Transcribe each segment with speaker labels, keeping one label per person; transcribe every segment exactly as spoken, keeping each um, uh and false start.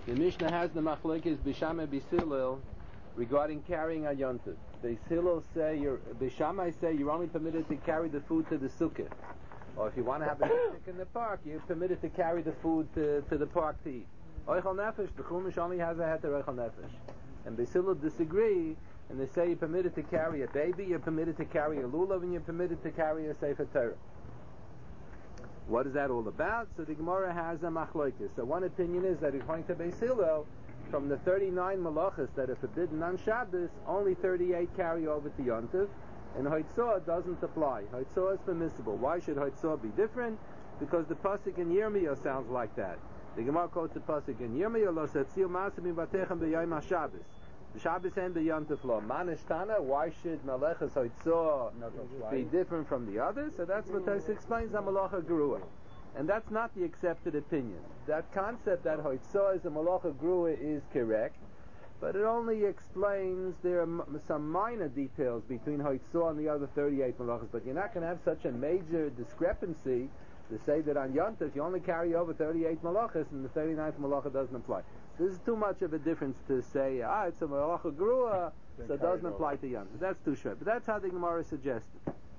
Speaker 1: The Mishnah has the machlokes Bishama B'Hillel regarding carrying on Yontif. Beis Hillel say, you're, Bishamai say you're only permitted to carry the food to the sukkah. Or if you want to have a picnic in the park, you're permitted to carry the food to, to the park to eat. Oichel Nefesh, the Chumash only has a heter Oichel Nefesh. And Beis Hillel disagree, and they say you're permitted to carry a baby, you're permitted to carry a lulav, and you're permitted to carry a Sefer Torah. What is that all about? So the Gemara has a machlokes. So one opinion is that according to Beis Hillel, from the thirty-nine malachas that are forbidden on Shabbos, only thirty-eight carry over to Yontif, and Hoitzah doesn't apply. Hoitzah is permissible. Why should Hoitzah be different? Because the pasuk in Yirmiyah sounds like that. The Gemara quotes the pasuk in Yirmiyah, Lo setzil masim mivatechem b'yayim HaShabbos. The Shabbos and the Yontif law. Manishtana, why should Melechas Hoitzah be different from the others? So that's what Tais explains on Malacha Gerua. And that's not the accepted opinion. That concept that Hoitzah is a Malacha Gerua is correct, but it only explains there are m- some minor details between Hoitzah and the other thirty-eight Malachas, but you're not going to have such a major discrepancy to say that on Yontif you only carry over thirty-eight Malachas and the thirty-ninth Malacha doesn't apply. This is too much of a difference to say, ah, it's a Malacha Gerua, so it doesn't apply to Yontif. That's too short. But that's how the Gemara suggested.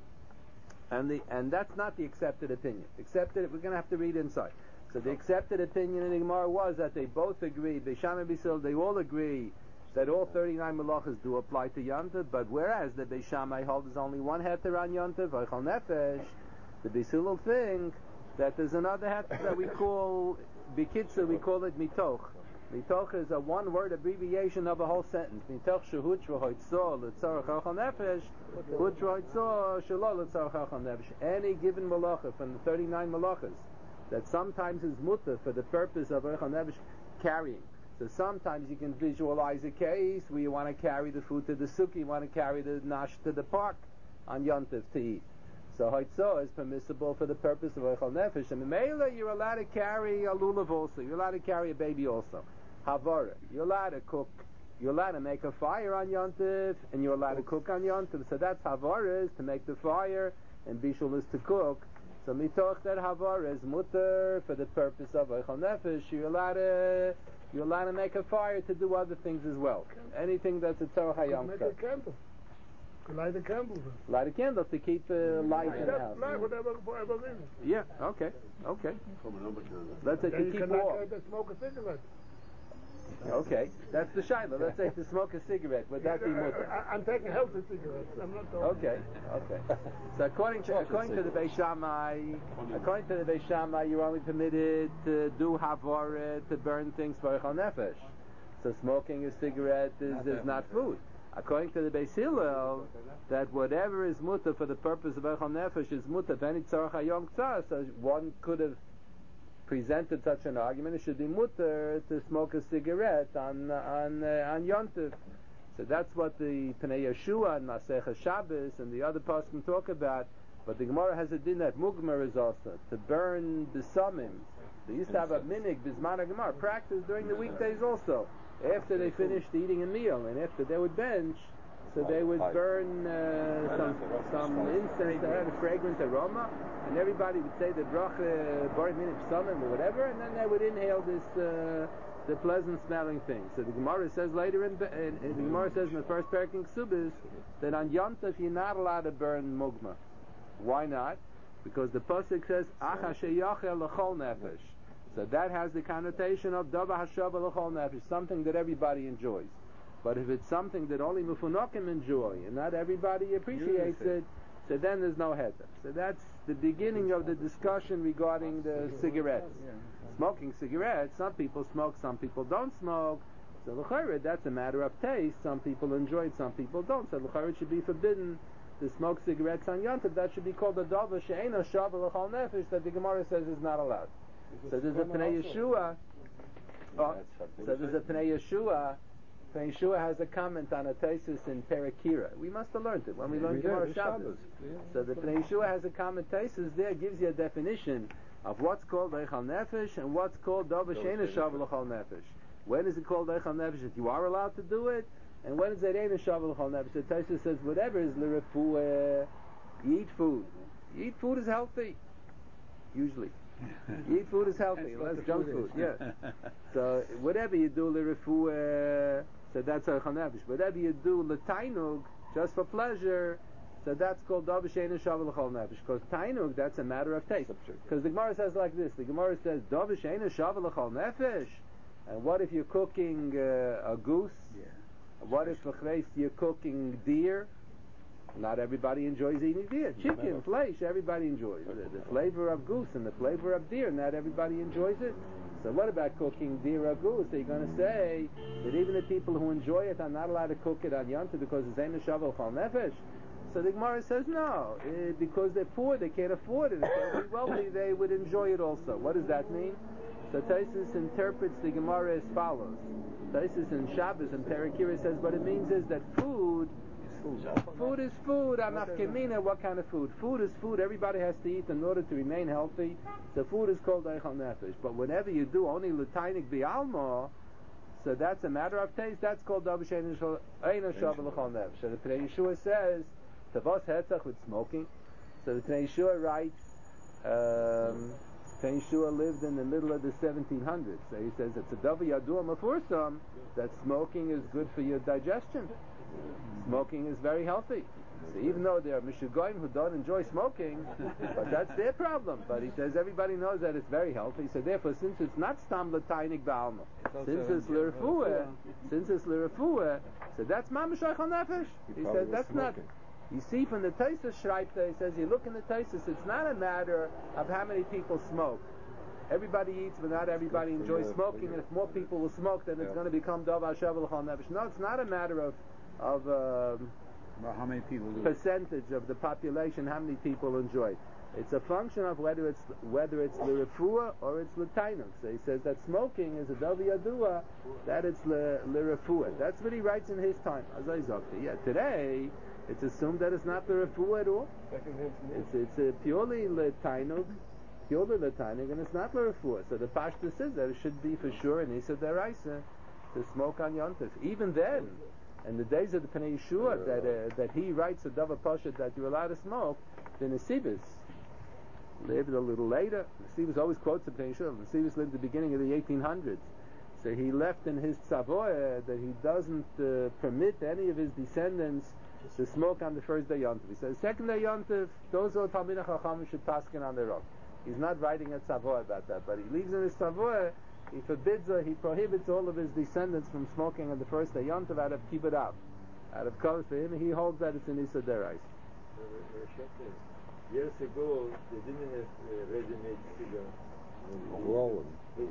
Speaker 1: And the and that's not the accepted opinion. Accepted, we're going to have to read inside. So the accepted opinion in the Gemara was that they both agree, Beisham and B'Hillel, they all agree that all thirty-nine malachas do apply to Yontif, but whereas the Beishamai hold is only one heter on Yontif, Oichel Nefesh, the B'Hillel think that there's another heter that we call, B'Kitzer, we call it Mitoch. Mitoch is a one-word abbreviation of a whole sentence. Mitoch shehut shv'hoitzor l'tzorach Oichel Nefesh, hut shv'hoitzor shelo l'tzorach Oichel Nefesh. Any given malacha from the thirty-nine malachas that sometimes is mutter for the purpose of Oichel Nefesh carrying. So sometimes you can visualize a case where you want to carry the food to the sukkah, you want to carry the nash to the park on Yontif to eat. So Hoitzah is permissible for the purpose of Oichel Nefesh. And Mela, you're allowed to carry a lulav also. You're allowed to carry a baby also. Havara, you're allowed to cook. You're allowed to make a fire on Yontif, and you're allowed to cook on Yontif. So that's Havara is to make the fire, and Bishul is to cook. So mitoch that Havara is mutter for the purpose of Oichel Nefesh. You're allowed to you're allowed to make a fire to do other things as well. Anything that's a Tzorach HaYom.
Speaker 2: Light a candle.
Speaker 1: Light a candle to keep uh, light in the house.
Speaker 2: Light whatever, whatever reason.
Speaker 1: Yeah, okay, okay. Let's say to keep warm.
Speaker 2: Then smoke a cigarette.
Speaker 1: Okay, that's the shaila. Let's say to smoke a cigarette. Would that be mutter?
Speaker 2: I'm taking healthy cigarettes. I'm not talking.
Speaker 1: Okay, okay. So according to according to the Beis Shammai, according to the Beis Shammai, you're only permitted to do havara, to burn things for Oichel Nefesh. So smoking a cigarette is, is not food. According to the Beis Hillel, that whatever is mutter for the purpose of Oichel Nefesh is mutter. Any tzarach hayom ktsar, so one could have presented such an argument. It should be mutter to smoke a cigarette on on uh, on Yontif. So that's what the Pnei Yeshua and Masechah Shabbos and the other poskim talk about. But the Gemara has a din that mugmer is also to burn besamim. They used to have a minig bisman Gemara practice during the weekdays also. After they finished eating a meal and after they would bench, so they would burn uh, some some incense that had a fragrant aroma, and everybody would say the bracha bar minig besamim or whatever, and then they would inhale this uh, the pleasant smelling thing. So the Gemara says later in, in, in the Gemara says in the first parak in Ksubis that on Yontif you're not allowed to burn mugma. Why not? Because the pasuk says Acha sheyachel l'chol nefesh. So that has the connotation of Dava Hashava L'chol Nefesh, something that everybody enjoys. But if it's something that only Mufunokim enjoy, and not everybody appreciates it, so then there's no heter. So that's the beginning of the discussion regarding the cigarettes. Smoking cigarettes, some people smoke, some people don't smoke. So l'chayre, that's a matter of taste. Some people enjoy it, some people don't. So l'chayre, it should be forbidden to smoke cigarettes on Yontif. That should be called the Dava She'ena Shava L'chol Nefesh, that the Gemara says is not allowed. So there's a Pnei Yeshua. Oh, so there's a Pnei Yeshua. Pnei Yeshua has a comment on a thesis in Perakira. We must have learned it when we learned Gemara Shabbos. So the Pnei Yeshua has a comment thesis there, gives you a definition of what's called Oichel Nefesh and what's called Dava She'ena Shava L'chol Nefesh. When is it called Oichel Nefesh? If you are allowed to do it, and when is it Eina Shava L'chol Nefesh? The thesis says whatever is l'refuah, you eat food. You eat food is healthy, usually. You eat food is healthy, less junk food. Yeah. So whatever you do l'refuah, so that's a nefesh. Whatever you do l'tainug, just for pleasure, so that's called davar she'eino shavel l'chol nefesh. Because tainug, that's a matter of taste. Because the Gemara says like this. The Gemara says davar she'eino shavel l'chol nefesh. And what if you're cooking uh, a goose?
Speaker 3: Yeah.
Speaker 1: What if you're cooking deer? Not everybody enjoys eating deer. Chicken, flesh, everybody enjoys it. The flavor of goose and the flavor of deer, not everybody enjoys it. So what about cooking deer or goose? Are you going to say that even the people who enjoy it are not allowed to cook it on Yom Tov because it's Eino Shavel Chol Nefesh? So the Gemara says no, uh, because they're poor, they can't afford it. If they were wealthy, they would enjoy it also. What does that mean? So Taisus interprets the Gemara as follows. Taisus in Shabbos and Perakira says what it means is that food Food is food. Anafkemina, what kind of food? Food is food. Everybody has to eat in order to remain healthy. So food is called Eichel Nefesh. But whenever you do only L'tainik Bi'alma, so that's a matter of taste. That's called Davar she'eino shavel l'chol nefesh. So the Pnei Yeshua says, Tavos Hetzach with smoking. So the Pnei Yeshua writes, um, Pnei Yeshua lived in the middle of the seventeen hundreds. So he says it's a Davar Yadua Mefursam that smoking is good for your digestion. Smoking is very healthy. So even though there are Mishugoyim who don't enjoy smoking, but that's their problem. But he says everybody knows that it's very healthy. So therefore, since it's not Stam L'tainik Ba'alma, since it's L'refuah, since it's L'refuah, so that's Mamash Eichel Nefesh. He says that's not. You see from the Taisus Shreipta, he says you look in the Taisus, it's not a matter of how many people smoke. Everybody eats, but not everybody enjoys smoking. And if more people will smoke, then it's going to become Davar Shavel L'chol Nefesh. No, it's not a matter of of um,
Speaker 3: well, how many people do
Speaker 1: percentage of the population, how many people enjoy it. It's a function of whether it's whether it's l'refuah or it's l'tainuk. So he says that smoking is a davar yadua, that it's l'refuah. That's what he writes in his time. As I said, yeah, today it's assumed that it's not l'refuah at all. It's it's a purely l'tainuk, purely l'tainuk, and it's not l'refuah. So the Pashta says that it should be for sure in Issa Deraisa to smoke on Yom Tov. Even then, in the days of the Pnei Yeshua, that uh, that he writes a davar pashat that you're allowed to smoke, the Nesivos lived a little later. Nesivos always quotes the Pnei Yeshua. Nesivos lived at the beginning of the eighteen hundreds. So he left in his tzavoah that he doesn't uh, permit any of his descendants to smoke on the first day Yom Tov. He says, second day Yom Tov, those who are Talmidei Chachamim should paskin on their own. He's not writing a tzavoah about that, but he leaves in his tzavoah, he forbids, uh, he prohibits all of his descendants from smoking on the first day Yom Tov out of kibbut av, out of kavod for him. He holds that it's an Issa Derais.
Speaker 4: Years ago, they didn't have uh, ready-made cigarettes.
Speaker 5: Rolling.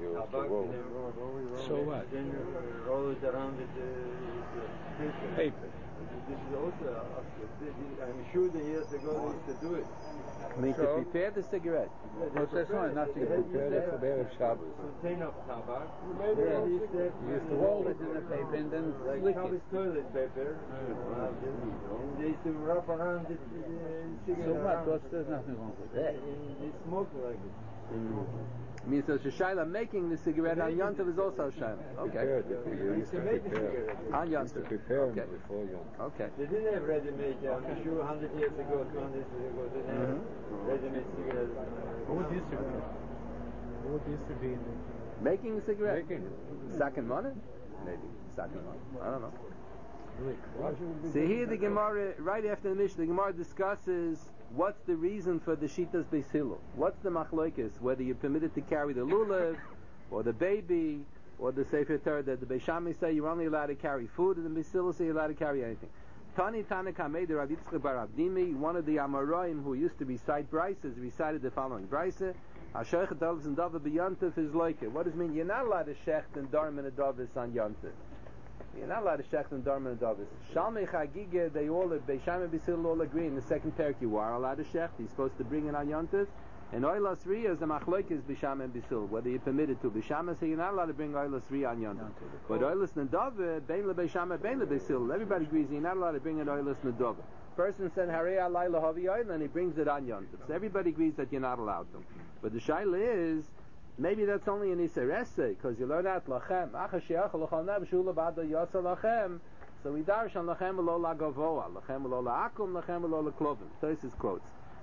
Speaker 3: So what?
Speaker 4: Then you uh, roll it around with uh, paper.
Speaker 3: Paper.
Speaker 4: This is also, uh, I'm sure that years ago they used to do it.
Speaker 1: I mean,
Speaker 3: So?
Speaker 1: to prepare the cigarette.
Speaker 3: Well, that's not not to
Speaker 4: They
Speaker 3: get
Speaker 4: used
Speaker 5: That's for Be'erev Shabbos.
Speaker 4: container of tobacco.
Speaker 2: made it all
Speaker 4: They used to have,
Speaker 3: You used to roll it in the paper and then
Speaker 4: like
Speaker 3: lick
Speaker 4: Shabbos
Speaker 3: it.
Speaker 4: toilet paper. And they used to wrap around the uh, cigarette.
Speaker 3: So what?
Speaker 4: around.
Speaker 3: What's, there's nothing wrong with that.
Speaker 4: And they smoke like it.
Speaker 1: I mean, so Shashayla making the cigarette on Yom Tov is also Shayla. Okay.
Speaker 5: Prepared it. You used to
Speaker 4: To make the
Speaker 5: prepare.
Speaker 4: cigarette.
Speaker 1: On Yom
Speaker 5: Used to
Speaker 1: Tov.
Speaker 5: prepare
Speaker 1: Okay.
Speaker 5: them before Yom Tov.
Speaker 1: Okay.
Speaker 4: They didn't have ready-made, I'm sure one hundred years ago, two hundred years ago, they didn't have
Speaker 1: Mhm.
Speaker 4: ready-made cigarettes.
Speaker 2: What used to be? What used to be in
Speaker 1: Making a cigarette.
Speaker 5: Making
Speaker 1: Second money? Maybe. Second money. I don't know.
Speaker 2: it?
Speaker 1: So here the Gemara, right after the Mishnah, the Gemara discusses what's the reason for the Shitas Beis Hillel. What's the machlokes, whether you're permitted to carry the lulav, or the baby, or the Sefer Torah, that the Beis Shammai say you're only allowed to carry food, and the Beis Hillel say you're allowed to carry anything. Tani Tana Kamei, the Rav Yitzchak bar Avdimi, one of the Amoraim who used to recite Brises, recited the following Brise: Hashaychet Davis and David B'Yontif is like it. What does it mean? You're not allowed to shecht and darm and a Davis on Yontif. You're not allowed to shecht and darm and a Davis. Shalmei Chagige, they all, Beis Shammai Beis Hillel all agree. In the second parak, you are allowed to shecht. He's supposed to bring it on Yontif. And Oilas Ri is the machlokes Beis Shammai and Beis Hillel, whether you're permitted to. Beis Shammai say you're not allowed to bring Oilas Ri on Yontif. But Oilas Nadav, Bein le Beis Shammai, Bein le Beis Hillel. Everybody agrees you're not allowed to bring an Oilas Nadav. Person said Harei Alai Lahavi Oil, and he brings it on Yontif. So everybody agrees that you're not allowed to. But the shaila is, maybe that's only an Iserese, because you learn out Lachem. Achashiach Lachal Neb Shula Bada Yasa Lachem. So we darish on Lachem Lo La Gavoa, Lachem Lo La Akum, Lachem Lo La Klovim. Tosis quotes.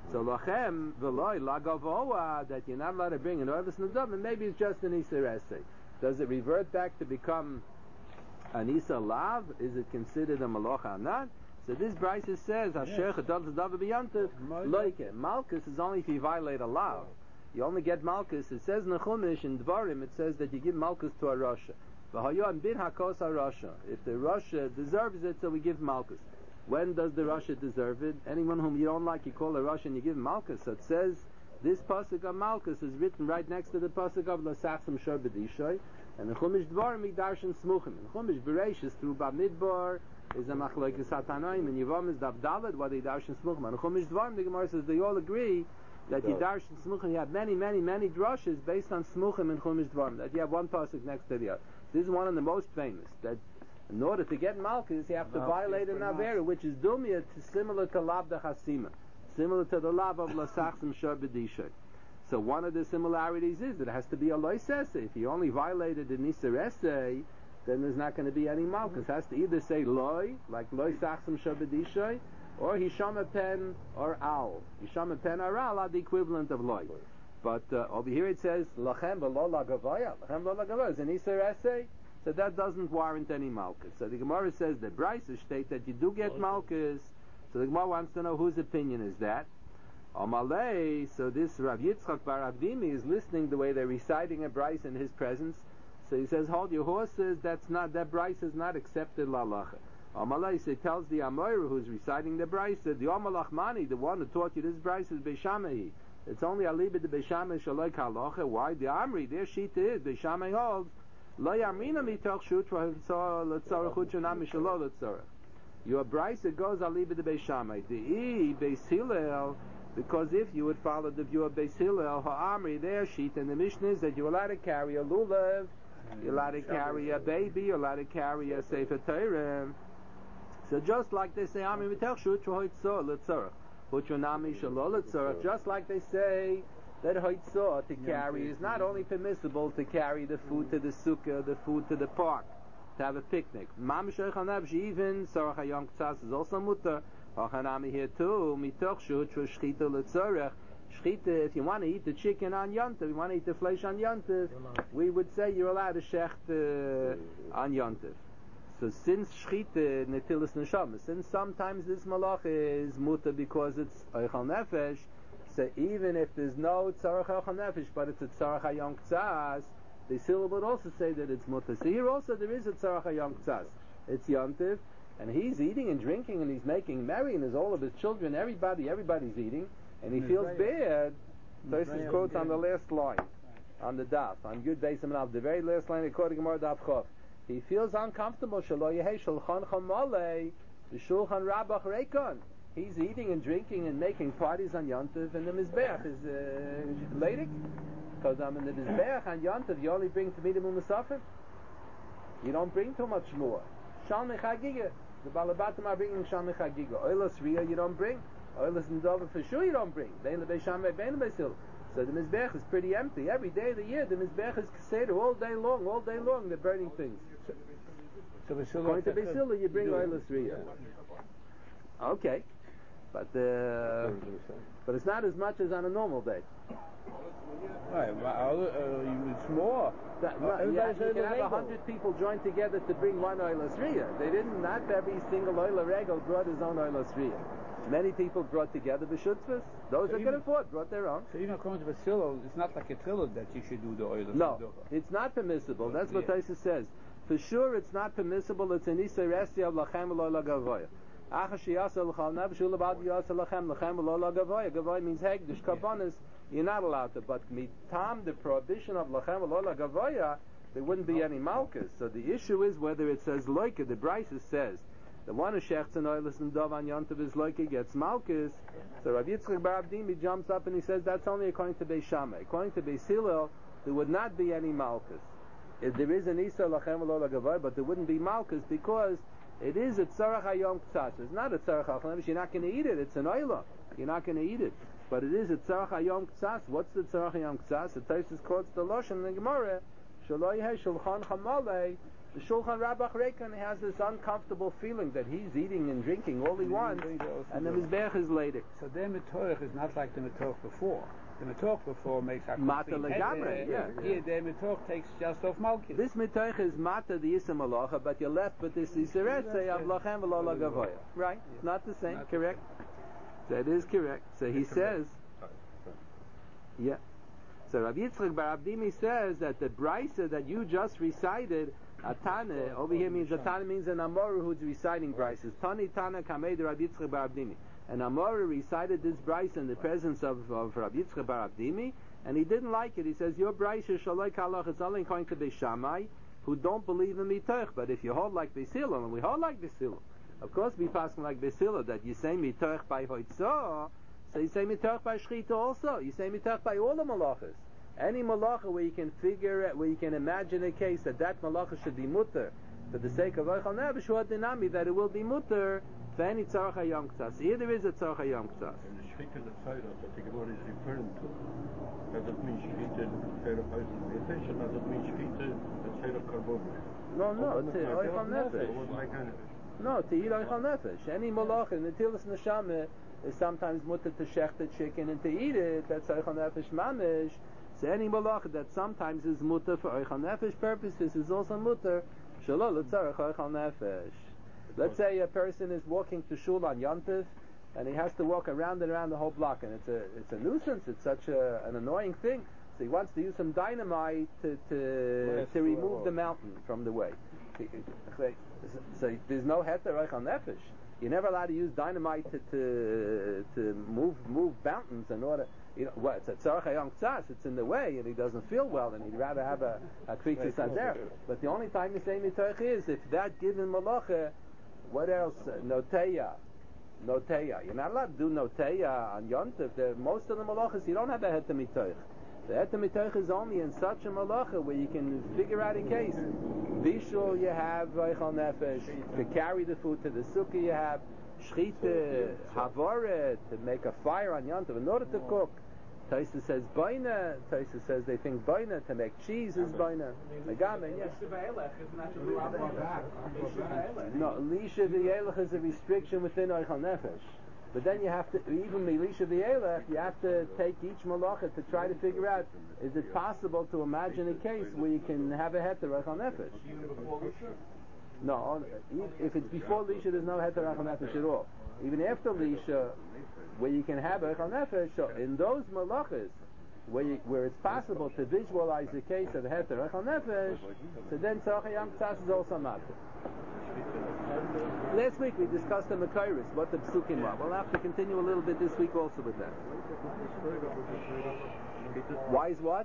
Speaker 1: So lachem v'loy lagavoa, that you're not allowed to bring an oilus nadav, and maybe it's just an isa rese. Does it revert back to become an isa lav? Is it considered a malacha or not? So this Brisa says, Asher chadal nadav b'yantiv, loike. Malchus is only if you violate a lav. You only get malchus. It says in the Chumash, in Dvarim, it says that you give malchus to a Rasha. V'hayon bin hakos a Rasha. If the Rasha deserves it, so we give malchus. When does the Rasha deserve it? Anyone whom you don't like, you call a Rasha and you give malchus. So it says, this pasuk of malchus is written right next to the pasuk of Lasachsim Shor B'dishoy, and the Chumash Dvarim Darshan Smuchim. And Chumash Bereishis through Bamidbar is a machlokes hatanoim, and Yivam is Dabdalet, what they Darshan Smuchim. And Chumash Dvarim, the Gemara says, they all agree that you darshan smuchim, you have many, many, many drushes based on smuchim and chumash dvarim. That you have one pasuk next to the other. This is one of the most famous. That in order to get malchus, you have to violate an avera, which is dumya, similar to lav de chasima, similar to the lav of lasachsim shor b'dishay. So one of the similarities is that it has to be a loisese. If you only violated an iserese, then there's not going to be any malchus. It has to either say loy, like loy sachsim shor b'dishay, or Hishama pen or owl. Hishama pen or owl are the equivalent of loy. But uh, over here it says lachem v'lo lagavaya. Lachem v'lo lagavaya is an iser essay, so that doesn't warrant any malchus. So the Gemara says the Brisa state that you do get malchus. So the Gemara wants to know whose opinion is that. Amalei. So this Rav Yitzchak Bar Avdimi is listening the way they're reciting a Brisa in his presence. So he says, hold your horses. That's not that Brisa is not accepted lalacha. Amalei, so he tells the Amoira who's reciting the Brisa, the Amalachmani, the one who taught you this Brisa is Beishamai. It's only Aliba de Beishamai Shaloi Kalocha. Why? The Amri, their sheet is, Beishamai holds, Lo Yamrina Mitoch Shutra L'Tzorach Uchanami Shalo L'Tzorach. Your Brisa goes Aliba de Beishamai. The E, Beis Hillel, because if you would follow the view of Beis Hillel, Ha'amri, their sheet, and the Mishnah is that you're allowed to carry a lulav, you're allowed to carry a baby, you're allowed to carry a Sefer Torah. So just like they say, Ami Mitech Shutra Hoitzor L'Tzorach, Huchunami Shalo L'Tzorach, just like they say that Hoitzor to carry is not only permissible to carry the food to the sukkah, the food to the park, to have a picnic. Mam Shechanab even Tzorach HaYom K'tzas is also mutter. Hachanami here too, Mitoch Shutra Shchita L'Tzorach. Shchita, if you want to eat the chicken on Yontif, you want to eat the flesh on Yontif, we would say you're allowed to shecht uh, on Yontif. So since shchita netilas neshama, since sometimes this malach is muta because it's eichal nefesh, so even if there's no tzarach eichal nefesh, but it's a tzarach hayom k'tzas, the still would also say that it's muta. So here also there is a tzarach hayom k'tzas. It's yontiv, and he's eating and drinking and he's making merry, and there's all of his children, everybody, everybody's eating, and he feels bad. Tosfos quotes on the last line, on the daf, on Yud Beis Amnav, the very last line according to Gemara Daf Chof. He feels uncomfortable. Shelo yehei shulchan chamalei v'shulchan rabach reikon. He's eating and drinking and making parties on Yontiv, and the mizbeach is uh, leidik. Because um, in the mizbeach on Yontiv, you only bring to minimum musafir. You don't bring too much more. Shalmei chagiga. The balabatim are bringing shalmei chagiga. Oilas riyah you don't bring. Oilas ndover for sure you don't bring. Bein lebeis shamei, bein lebeis hill. So the mizbech is pretty empty. Every day of the year, the mizbech is keseder all day long, all day long. They're burning things.
Speaker 3: So, so
Speaker 1: Going to Beis Hillel, you bring oilus riyah. Okay, but uh, but it's not as much as on a normal day.
Speaker 3: Right, but, uh, it's more.
Speaker 1: That,
Speaker 3: Uh,
Speaker 1: no, yeah,
Speaker 3: everybody's
Speaker 1: you can
Speaker 3: oil
Speaker 1: have a
Speaker 3: regel.
Speaker 1: hundred people join together to bring one oilus riyah. They didn't. Not every single oiler regel brought his own oilus riyah. Many people brought together b'shutzvus. Those
Speaker 3: So
Speaker 1: that
Speaker 3: even-
Speaker 1: could afford brought their own.
Speaker 3: So even according to Vasilo, it's not like a trillah that you should do the oil.
Speaker 1: No, it's not permissible. That's what
Speaker 3: Yeah.
Speaker 1: Tosfos says. For sure, it's not permissible. It's an isay resti of lachem lo lagavoya. Achash yasa l'chal nabshul abad yasa lachem lachem lo lagavoya. Gavoya means hegdish kabbanis. You're not allowed to. But mitam the prohibition of lachem lo lagavoya, there wouldn't be any malchus. So the issue is whether it says loika. The Brisa says the one who shechts an oilus and dov on yontav is loika gets malchus. So Rav Yitzchak Bar Avdimi jumps up and he says that's only according to Beis Shammai. According to Beis Hillel, there would not be any malchus. If there is an Isa lachem lo lagavoy, but there wouldn't be malchus because it is a tzarach hayom k'tzas. It's not a tzarach hayom. You're not going to eat it. It's an oila. You're not going to eat it. But it is a tzarach hayom k'tzas. What's the tzarach hayom k'tzas? The Tosfos quotes the Lashon in the Gemara. Shelo yehei shulchan chamalei The Shulchan Rabach Rekan has this uncomfortable feeling that he's eating and drinking all he wants, and the Mizbech is later.
Speaker 3: So the mitoch is not like the mitoch before. The mitoch before makes a
Speaker 1: Mata
Speaker 3: complete
Speaker 1: legamre,
Speaker 3: head.
Speaker 1: yeah.
Speaker 3: Here the mitoch takes just off malchus.
Speaker 1: This mitoch is mata the Yisam Malacha, but you're left with this Yiseret of Lachem V'lo Lagavoya. Right? It's not the same,
Speaker 3: Not
Speaker 1: correct? That is correct. So he says, yeah. So Rabbi Yitzchak Bar Abdimi says that the brisa that you just recited, Atane, over here means Atane means an Amoru who's reciting brises. Tani Tana Kamei de Rabbi Yitzchak Bar Abdimi. And Amoru recited this brisa in the presence of, of Rabbi Yitzchak Bar Abdimi, and he didn't like it. He says, your brisa shaloi kalach, it's only going to Beis Shammai, who don't believe in mitoch. But if you hold like Beis Hillel, and we hold like Beis Hillel, of course we pass like Beis Hillel, that you say mitoch by hoitzah, so you say mitoch by shchita also. You say mitoch by all the malachas. Any malacha where you can figure it, where you can imagine a case that that malacha should be mutter for the sake of oichal nefesh, what dinami that it will be mutter for any tzarach hayom k'tzas. Here there is a tzarach hayom k'tzas.
Speaker 6: And the shchita that Tzara that the Gemara is referring to, does it mean shchita in Tzara Paisel Rotation? Does it mean shchita in Tzara Karbon?
Speaker 1: No, no, it's oichal nefesh. No, to eat oichal nefesh. Any malacha in the tilas neshama is sometimes mutter to shech the chicken, and to eat it, that's oichal nefesh mamish. So any malacha that sometimes is mutter for oichal nefesh purposes is also mutter shalol l'tzarech oichal nefesh. Let's say a person is walking to shul on Yontif, and he has to walk around and around the whole block, and it's a it's a nuisance. It's such a, an annoying thing. So he wants to use some dynamite to to, to remove the mountain from the way. So there's no heter oichal nefesh. You're never allowed to use dynamite to to, to move move mountains in order. You know, what, it's a tzarech hayom k'tzas, it's in the way, and he doesn't feel well, and he'd rather have a, a creature there. But the only time you say mitoch is if that given malacha, what else? Uh, noteya. Noteya. You're not allowed to do noteya on Yontif. The, most of the malachas, you don't have a heter mitoch. The heter mitoch is only in such a malacha where you can figure out a case. Bishul, you have oichal nefesh. To carry the food to the sukkah, you have shchita, havoret, to make a fire on Yontif in order to cook. Taisa says baina. Taisa says they think baina to make cheese is baina. Megamen, yes. No, lisha v'yelech is a restriction within oichal nefesh. But then you have to, even milisha v'yelech, you have to take each malacha to try to figure out, is it possible to imagine a case where you can have a heter oichal nefesh? No, if it's before lisha, there's no heter oichal nefesh at all. Even after lisha, where you can have oichal nefesh, so in those malachas, where you, where it's possible to visualize the case of heter oichal nefesh, so then tzarech hayom k'tzas is also matter. Last week we discussed the Makairis, what the psukim are. We'll have to continue a little bit this week also with that. Why is what?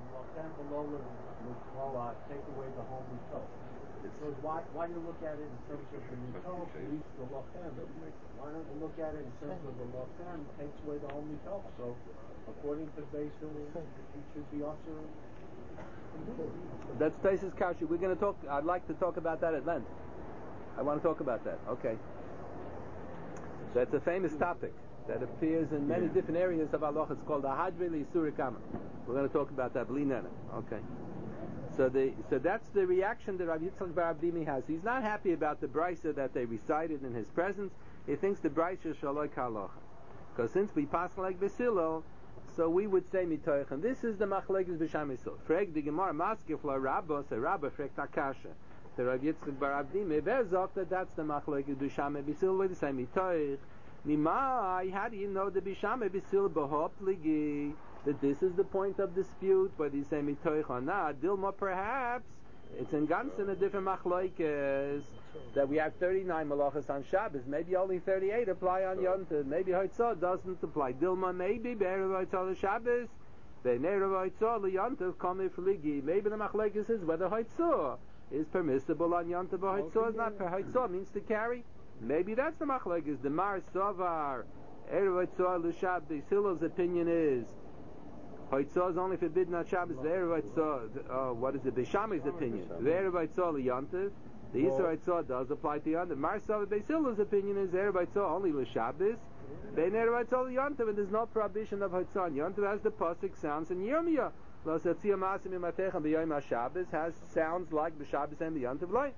Speaker 2: Take away the whole mitoch. So why why do you look at it in terms of the mitoch, least the lachem? Why don't you look at it in terms of the lachem takes away the whole mitoch? So according to Beis Hillel, it should be also.
Speaker 1: That's Taisa's Kashi. We're going to talk. I'd like to talk about that at length. I want to talk about that. Okay. That's a famous topic that appears in many different areas of Allah. It's called the Hadri L'Isuri Kama. We're going to talk about that. Okay. So the so that's the reaction that Rabbi Yitzchak Bar Abdimi has. He's not happy about the brisa that they recited in his presence. He thinks the brisa is shaloi kalacha. Because since we pass like Beis Hillel, so we would say mitoich. And this is the machlekes b'sham Yisrael. Freg the Gemara maskef la Rabba, so Rabba freg takasha. The Rabbi Yitzchak Bar Abdimi verzok that that's the machlekes b'sham Beis Hillel. They say mitoich. Nimai, how do you know the b'sham Beis Hillel b'hop ligi? That this is the point of dispute, whether you say mitoich or not. Dilma, perhaps it's in Gansen a different machlokes that we have thirty-nine malachas on Shabbos. Maybe only thirty-eight apply on Yom Tov. Maybe Hoitzah doesn't apply. Dilma, maybe be'erev Hoitzah Shabbos, be'erev Hoitzah Yom Tov kamei fligi. Maybe the machlokes is whether Hoitzah is permissible on Yom Tov, or Hoitzah is not. Hoitzah means to carry. Maybe that's the machlokes. The Mar Savar erev Hoitzah l'Shabbos. Hillel's opinion is Hoitzah is only forbidden on Shabbos. The Erev Hoitzah, uh, what is it? Beis Shammai's opinion. The Erev Hoitzah l'Yontiv. The Yisro Hoitzah does apply to Yontiv. Marsav Beis Hillel's opinion is Erev Hoitzah only l'Shabbos. Bein Erev Hoitzah l'Yontiv, and there's no prohibition of Hoitzah on Yontiv as the pasuk sounds in Yirmiyah. Lo setzia masim imatechem b'yom HaShabbos has sounds like b'Shabbos and b'Yontiv Loy.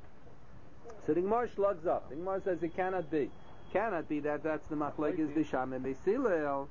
Speaker 1: So the Gemara slugs up. The Gemara says it cannot be. Cannot be that that's the machlekes b'Sham and b'Silel.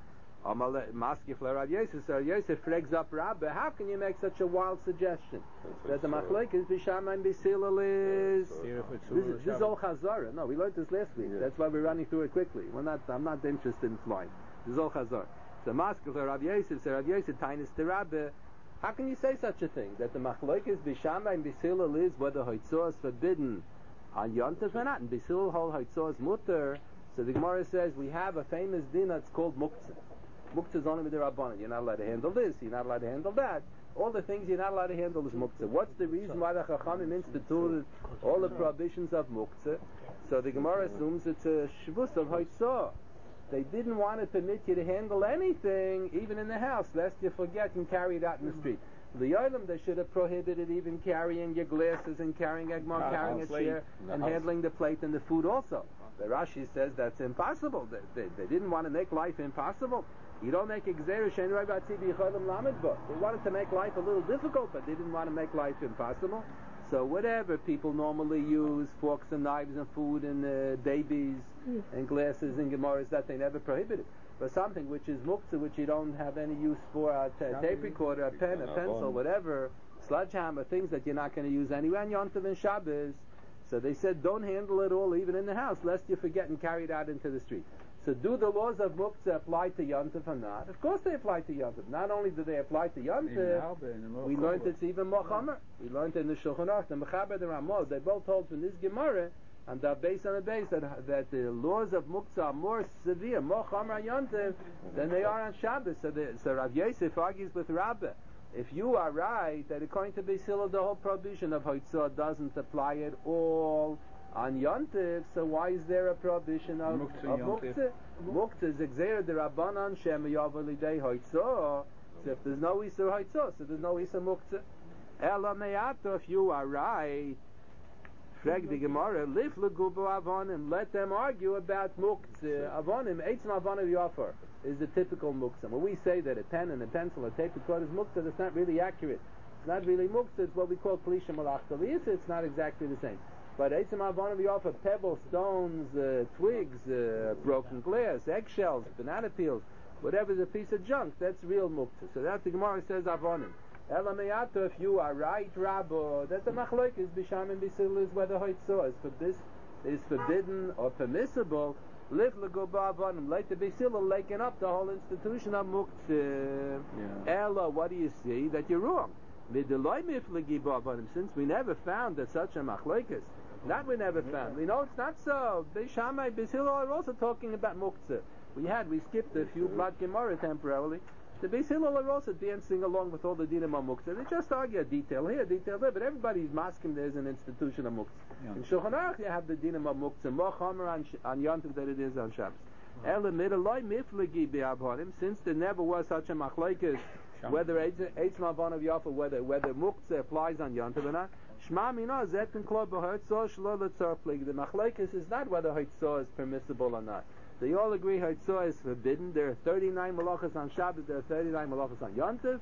Speaker 1: Maskif Rav Yosef. So Rav Yosef flags up Rabbi. How can you make such a wild suggestion that the machlekes b'Sham and b'Silel is this is, this is all Chazara? No, we learned this last week. Yeah. That's why we're running through it quickly. We're not. I'm not interested in flying. This is all Chazara. So Maskif Rav Yosef. So Rav Yosef tainis to Rabbi. How can you say such a thing that the machlekes b'Sham and b'Silel is whether hoitzah is forbidden on Yontif or not? And b'Silel whole hoitzah is mutter. So the Gemara says we have a famous din that's called muktzah. Muktzah is only with the Rabbanan. You're not allowed to handle this, you're not allowed to handle that. All the things you're not allowed to handle is muktzah. What's the reason why the Chachamim instituted all the prohibitions of muktzah? So the Gemara assumes it's a shvus of hoitzah. They didn't want to permit you to handle anything, even in the house, lest you forget and carry it out in the street. The Yolim, they should have prohibited even carrying your glasses and carrying egmar, carrying a chair, and handling the plate and the food also. The Rashi says that's impossible. They, they, they didn't want to make life impossible. You don't make exeris shein roi b'atzibi yicholim lamed bo. They wanted to make life a little difficult, but they didn't want to make life impossible. So whatever people normally use, forks and knives and food and uh, babies mm. and glasses and gemaras, that they never prohibited. But something which is muktzah, which you don't have any use for, a t- tape recorder, a pen, a pencil, whatever, sledgehammer, things that you're not going to use anywhere on Yontiv and Shabbos. So they said don't handle it all even in the house, lest you forget and carry it out into the street. So do the laws of muktzah apply to Yontif or not? Of course they apply to Yontif. Not only do they apply to Yontif, we learned it's even more chomer. We learned in the Shulchan Aruch, the Mechaber, the Ramah, they both hold from this Gemara, and they're based on the base that, that the laws of muktzah are more severe, more chomer on Yontif than they are on Shabbos. So, the, so Rav Yosef argues with Rabbi. If you are right that according to Beis Hillel the whole prohibition of hoitzah doesn't apply at all on Yontif, so why is there a prohibition of muktzah? Muktzah is exer the Rabbanan Shem Yavar Lidei Hoitzah. So if there's no Isur Hoitzah, so there's no Isur muktzah. Ela me'ato, if you are right, Frag the Gemara, Lif legubo avonim, let them argue about muktzah. Avonim, Eitzim Avonim Yafar is the typical muktzah. When we say that a pen and a pencil, a tape recorder is muktzah, that's not really accurate. It's not really muktzah, it's what we call Klisha Malach. It's not exactly the same. But Eitzim Avonim Yafar, pebbles, stones, uh, twigs, uh, broken glass, eggshells, banana peels, whatever's a piece of junk, that's real muktzah. So that's the Gemara says Avonim. Ela me'ato, if you are right, Rabbo, that the machlok is b'sham and b'sil is whether hoitzah is for this is forbidden or permissible. Live legoba avonim, like the b'sil laking up the whole institution of muktzah. Yeah. Ela, what do you see? That you're wrong. Mideloi miflegi b'avonim, since we never found that such a machlokes. That we never found. We know it's not so. B'shamai b'sil are also talking about muktzah. We had we skipped a few blood gemara temporarily. The Beis Hillel are also dancing along with all the dinim of muktzah. They just argue a detail here, a detail there, but everybody's masking there's an institution of muktzah. Yeah. In Shulchan Aruch you have the dinim of muktzah, more chomer on, on Yontif than it is on Shabbos. Ela midaloi miflegi be'avonim, since there never was such a machlokes, whether Eitz Mavon of Yafa, whether whether muktzah applies on Yontif or not. Shma mina zet and klor b'hoitzah shlo letzor plig. The machlokes is not whether hoitzah is permissible or not. They all agree hoitzah is forbidden. There are thirty-nine malachas on Shabbos. There are thirty-nine malachas on Yontif.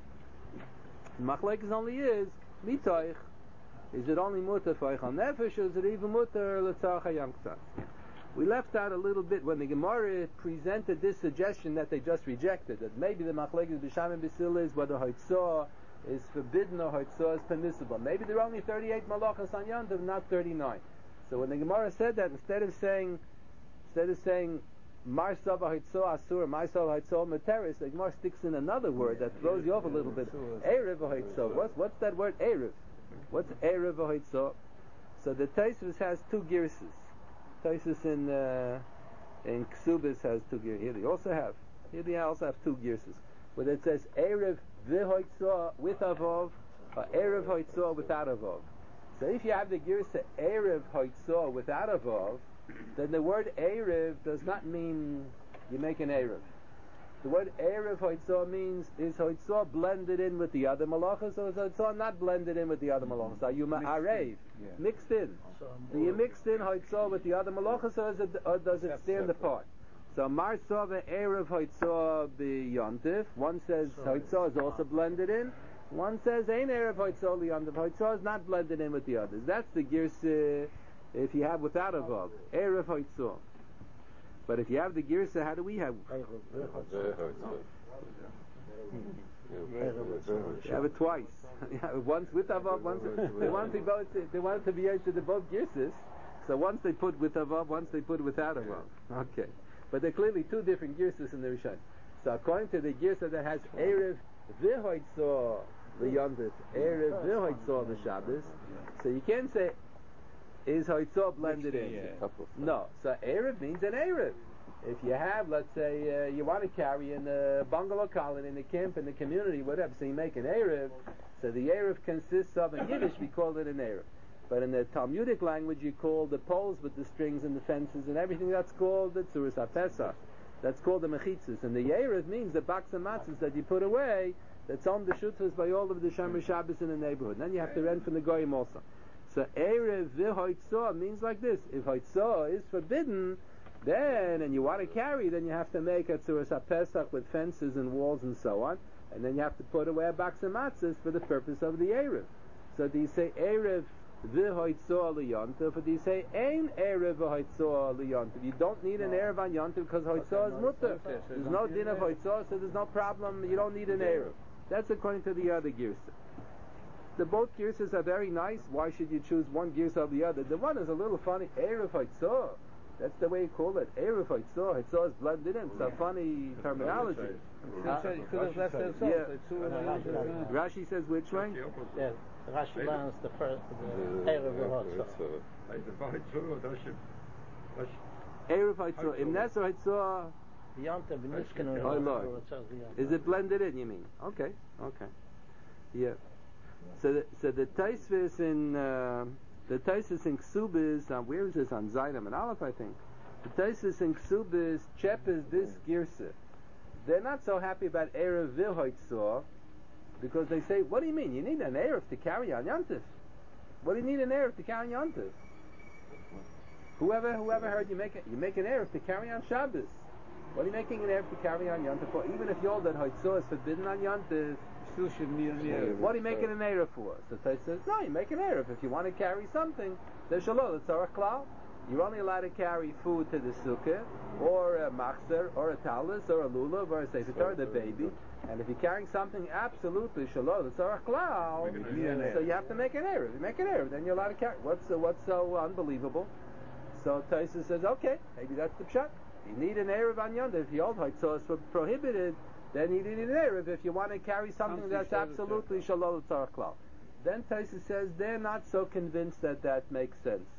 Speaker 1: Machlekes only is mitoich. Is it only mutter for eichal nefesh, or is it even mutter l'tzarach hayam k'tzat? We left out a little bit when the Gemara presented this suggestion that they just rejected, that maybe the machlekes b'sham and b'sil is whether hoitzah is forbidden or hoitzah is permissible. Maybe there are only thirty-eight malachas on Yontif, not thirty-nine. So when the Gemara said that, instead of saying, instead of saying Mar Sava Hoitzah Asur, Mar Sava Hoitzah Materis, the Gemara sticks in another word that throws you off a little bit. Erev Hoitzah. What's what's that word? Erev. What's Erev Hoitzah? So the Tosfos has two girses. Tosfos in uh, in Ksubis has two girses. Here they also have. Here they also have two girses. Where it says Erev V'Hoitzah with Avov, or Erev Hoitzah without Avov. So if you have the girsa Erev Hoitzah without Avov, then the word Erev does not mean you make an Erev. The word Erev Hoitzah means, is Hoitzah blended in with the other malachas, or is Hoitzah not blended in with the other malachas? Are you ma'arev? Yeah. Mixed in. Do you mixed in Hoitzah with the other malachas, or, is it, or does it stand apart? So Mar Sova Erev Hoitzah b'Yontif, one says Hoitzah is also blended in, One says Ein Erev Hoitzah Liyontif. Hoitzah is not blended in with the others. That's the Girsa if you have without a Vav. Erev Hoitzah. But if you have the Girsa, how do we have? You have it twice. You have it once with a Vav, once they want to both. They want to be able to the both Girsas. So once they put with a Vav, once they put without a Vav. Okay. But they're clearly two different Girsas in the Rishon. So according to the Girsa that has Erev V'Hoitzah L'Yontif, Erev V'Hoitzah L'Shabbos, so you can't say is Hoitzah blended in. No. So Erev means an Erev. If you have, let's say, uh, you want to carry in a bungalow colony, in the camp, in the community, whatever, so you make an Erev, so the Erev consists of, in Yiddish we call it an Erev. But in the Talmudic language you call the poles with the strings and the fences and everything, that's called the Tzuras HaPesach. That's called the Mechitzas. And the Erev means the box of matzahs that you put away, that's on the shutfas by all of the Shomer Shabbos in the neighborhood. And then you have to rent from the Goyim also. So Erev v'Hoitzah means like this. If Hoitzah is forbidden, then, and you want to carry, then you have to make a Tzuras HaPesach with fences and walls and so on. And then you have to put away a box of matzahs for the purpose of the Erev. So do you say Erev v'Hoitzah L'Yontif, or do you say Ein Erev v'Hoitzah L'Yontif? You don't need an Erev on Yontif because Hoitzah is mutter. There's no din of Hoitzah, so there's no problem. You don't need an Erev. That's according to the other Girsa. The both Girsas are very nice. Why should you choose one Girsa over the other? The one is a little funny. Erev Hoitzah. That's the way you call it. Erev Hoitzah. Hoitzah is blended in. It's a funny terminology.
Speaker 3: Uh, yeah.
Speaker 1: Rashi says which way?
Speaker 7: Yeah. Rashi learns the first, the Erev Hoitzah.
Speaker 1: Erev Hoitzah. Im Neser Hoitzah.
Speaker 7: Yontif v'Niskenu.
Speaker 1: Oh Lord. Is it blended in? You mean? Okay. Okay. Yeah. So the, so the Taisvis in uh, the Taisvis in Ksubis, uh, where is this on Zainam and Aleph? I think the Taisvis in Ksubis Chep is this Girsa. They're not so happy about Erev v'Hoitzah because they say, what do you mean? You need an Erev to carry on Yontif. What do you need an Erev to carry on Yontif? Whoever whoever heard you make it, you make an Erev to carry on Shabbos. What are you making an Erev to carry on Yontif for? Even if you hold that Hoitzah is forbidden on Yontif,
Speaker 3: still should need an Erev.
Speaker 1: what are you making an Erev for? So Tais says, no, you make an Erev. If you want to carry something, there's Shalom, it's Orach Klal. You're only allowed to carry food to the sukkah, or a machzer, or a talus, or a lulav, or a sefer Torah, the baby. And if you're carrying something absolutely shalom, it's Orach Klal, so you have to make an Erev. You make an Erev, then you're allowed to carry. What's so, what's so unbelievable? So Taisa says, okay, maybe that's the pshat. You need an Erev on Yontif. If the old Hoitzah is prohibited, then you need an Erev if you want to carry something, something that's absolutely shalom tzarach klal. Then Taisa says they're not so convinced that that makes sense.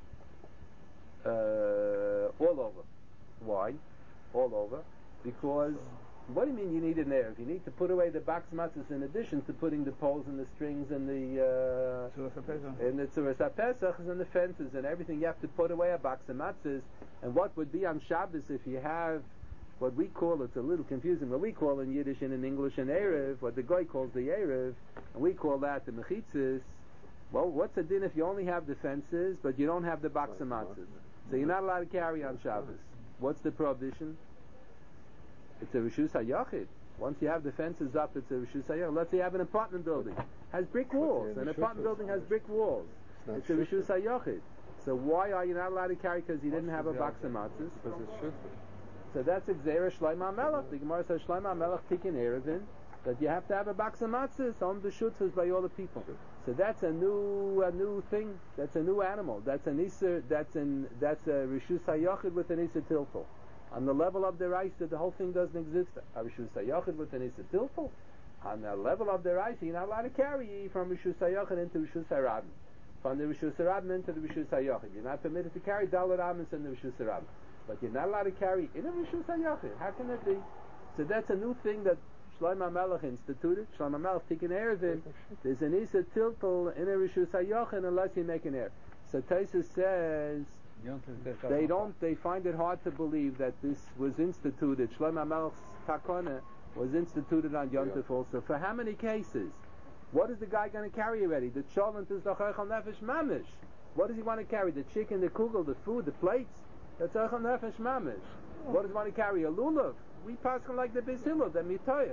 Speaker 1: Uh, all over. Why? All over. Because what do you mean you need an Erev? You need to put away the box matzahs in addition to putting the poles and the strings and the uh, and the Tzuras HaPesach and the fences and everything. You have to put away a box of matzahs. And what would be on Shabbos if you have what we call, it's a little confusing, what we call in Yiddish and in English an Erev, what the guy calls the Erev, and we call that the Mechitzas. Well, what's the din if you only have the fences, but you don't have the box of matzahs? So you're not allowed to carry on Shabbos. What's the prohibition? It's a Rishus HaYachid. Once you have the fences up, it's a Rishus HaYachid. Let's say you have an apartment building, has brick walls. An apartment building has brick walls. It's a Rishus HaYachid. So why are you not allowed to carry? Because you didn't have a box of matzahs.
Speaker 5: Because it's shutful.
Speaker 1: So that's Xera Shlomo HaMelech. The Gemara says Shlomo HaMelech Tikkun Erevin, that you have to have a box of matzahs on the shutfas by all the people. So that's a new a new thing. That's a new animal. That's an Isser. That's an that's a Rishus HaYachid with an Isser Tilful. On the level of the rice, the whole thing doesn't exist. A Rishus HaYachid with an Isser Tilful. On the level of the rice, you're not allowed to carry from Rishus HaYachid into Rishus HaRabim. From the Rishus HaRabim into the Rishus HaYachid. You're not permitted to carry Daled Amos in the Rishus HaRabim. But you're not allowed to carry in a Rishus HaYachid. How can it be? So that's a new thing that Shlomo HaMelech instituted. Shlomo HaMelech Tikkun Erevin. There's an Isser Tilpul in a Rishus HaYachid unless you make an Erev. So Taisa says they don't. They find it hard to believe that this was instituted. Shlomo HaMelech's Takana was instituted on Yontif also. For how many cases? What is the guy going to carry already? The cholent is the Chaychal Nefesh Mamish. What does he want to carry? The chicken, the kugel, the food, the plates? That's Chaychal Nefesh Mamish. What does he want to carry? A lulav? We pass him like the Beis Hillel, the mitoich.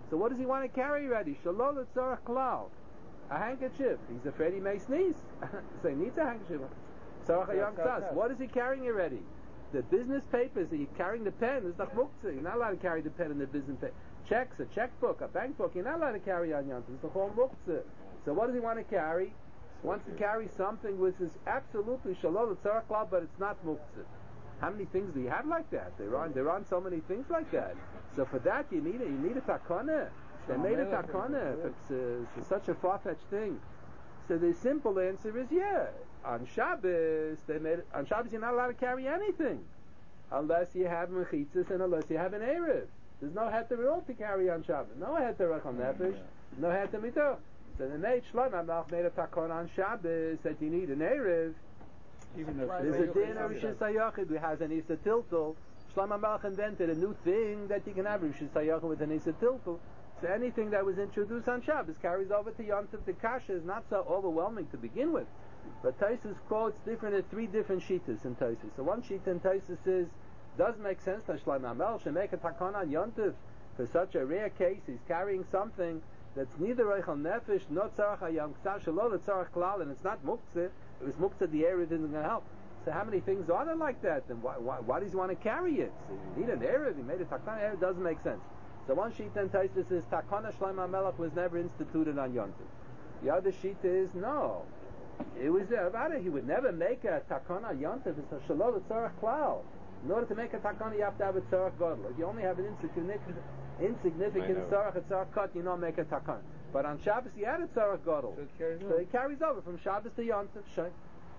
Speaker 1: So what does he want to carry already? Shalol etzarach klal. A handkerchief. He's afraid he may sneeze. So he needs a handkerchief. Tzarach hayom tzas. What is he carrying already? The business papers. He's carrying the pen. It's not muktzah. You're not allowed to carry the pen in the business paper. Checks, a checkbook, a bank book. You're not allowed to carry on yontif. It's the whole muktzah. So what does he want to carry? He wants to carry something which is absolutely shalol etzarach klal, but it's not muktzah. How many things do you have like that? They're on. They're on so many things like that. So for that you need a, you need a takana. They made a takana. It's, uh, it's such a far-fetched thing. So the simple answer is yeah. On Shabbos, they made it, on Shabbos you're not allowed to carry anything unless you have mechitzas and unless you have an erev. There's no heter at all to carry on Shabbos. No heter rachel nefesh. No heter mitoch. So they made Shlomo Melech made a takana on Shabbos that you need an erev.
Speaker 3: Even if
Speaker 1: There's a din of Rishis HaYachid who has an Isa Tiltul. Shlomo Melech invented a new thing that you can have Rishis HaYachid with an Isa Tiltul. So anything that was introduced on Shabbos carries over to Yom Tov. The kasha is not so overwhelming to begin with. But Taisus quotes different at three different shitas in Taisus. So one shita in Taisus is, does make sense that Shlomo Melech should make a takana on Yom Tov. For such a rare case, he's carrying something that's neither Reichel Nefesh, nor Tzarach HaYom Ksar, Shalol Tzarach Klal, and it's not Muktzah. It was Muktzah, the area isn't going to help. So how many things are there like that? Then why, why, why does he want to carry it? So you need an Erev, he made a Takana Erev, doesn't make sense. So one sheet in Taisus is, Takana Shlomo Melech was never instituted on Yom Tov. The other sheet is, no. It was there about it. He would never make a Takana on Yom Tov. It's a Shalol Tzarach Klal. In order to make a Takana, you have to have a Tzarach Godel. If you only have an insignificant insignificant tzarach, a tzarach cut, you don't make a takan. But on Shabbos he had a tzarach gadol, so, so he carries over from Shabbos to Yom Tov.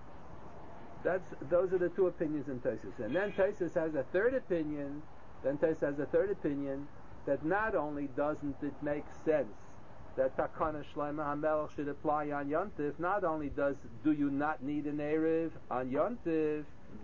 Speaker 1: That's those are the two opinions in Taisus. And then Taisus has a third opinion. Then Taisus has a third opinion that not only doesn't it make sense that takana shleima hamelech should apply on Yom Tov, not only does do you not need an erev on Yom Tov.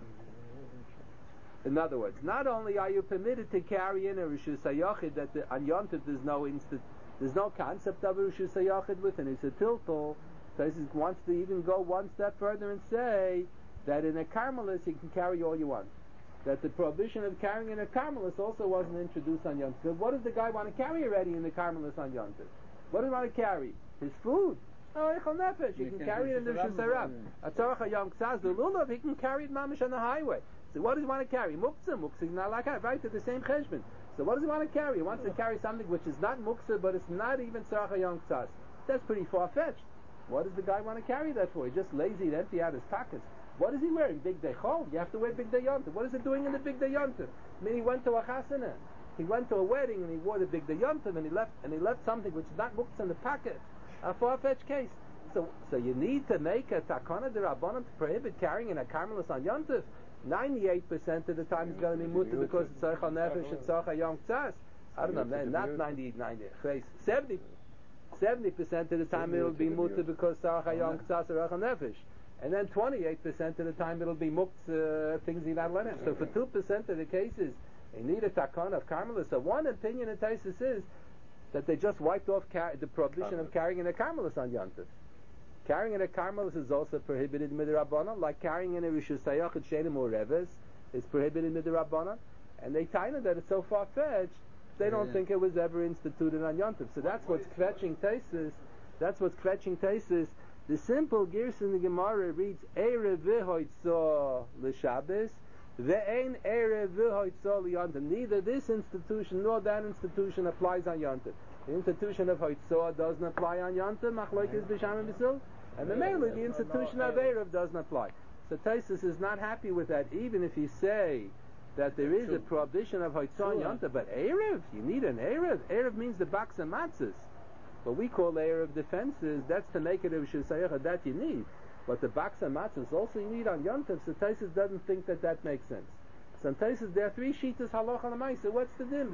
Speaker 1: In other words, not only are you permitted to carry in a Rishus HaYachid that the, on Yom Tov there's no instant, there's no concept of a Rishus HaYachid with an Isa Tiltul. Taisus wants to even go one step further and say that in a Carmelis you can carry all you want. That the prohibition of carrying in a Carmelis also wasn't introduced on Yom Tov. What does the guy want to carry already in the Carmelis on Yom Tov? What does he want to carry? His food. Oh, Eichel Nefesh. You, you can carry it in the Rishus HaRam. A Tzarach HaYom Ksaz, the Lulav, he can carry it mamish on the highway. So what does he want to carry? Muktzah. Muktzah is not like that, right? They're the same cheshbon. So what does he want to carry? He wants to carry something which is not muktzah, but it's not even tzarach hayom tzas. That's pretty far-fetched. What does the guy want to carry that for? He's just lazy to empty out his pockets. What is he wearing? Big day chol? You have to wear big day yom tov. What is he doing in the big day yom tov? I mean, he went to a chasana. He went to a wedding and he wore the big day yom tov and he left and he left something which is not muktzah in the pocket. A far-fetched case. So, so you need to make a takana d'rabbanan to prohibit carrying in a carmelis on yom tov. ninety-eight percent of the time it's going to be mutter because it's tzarech nefesh and tzarech hayom tzas. I don't know, not ninety, ninety, seventy, seventy percent of the time it'll be mutter because tzarech hayom tzas or nefesh. And then twenty-eight percent of the time it'll be mukt, uh, things you're not learning. So for two percent of the cases, you need a takana of carmelis. So one opinion in Taisus is that they just wiped off car- the prohibition of carrying in a carmelis on Yom Tov. Carrying in a carmelis is also prohibited midrabanan, like carrying in a rishus hayachid shenim or reves is prohibited midrabanan. And they tell that it's so far-fetched, they don't yeah. think it was ever instituted on Yom Tov. So that's what's kvetching Taisus. That's what's kvetching Taisus. The simple Girs in the Gemara reads Erev v'hoitzo l'Shabbos ve'ein Erev v'hoitzo l'Yom Tov. Neither this institution nor that institution applies on Yom Tov. The institution of hoitzo doesn't apply on Yom Tov. Machlokes b'sham and b'sil. And the mainly the institution of Erev doesn't apply. So Taisus is not happy with that, even if you say that there is a prohibition of hoitzo on Yom Tov. But Erev, you need an Erev. Erev means the box of matzahs. What we call Erev defenses, that's to make it a Rishus HaYachid, that you need. But the box of matzahs also you need on Yom Tov, so Taisus doesn't think that that makes sense. So in Taisus, there are three shitas halacha l'maisa. What's the din?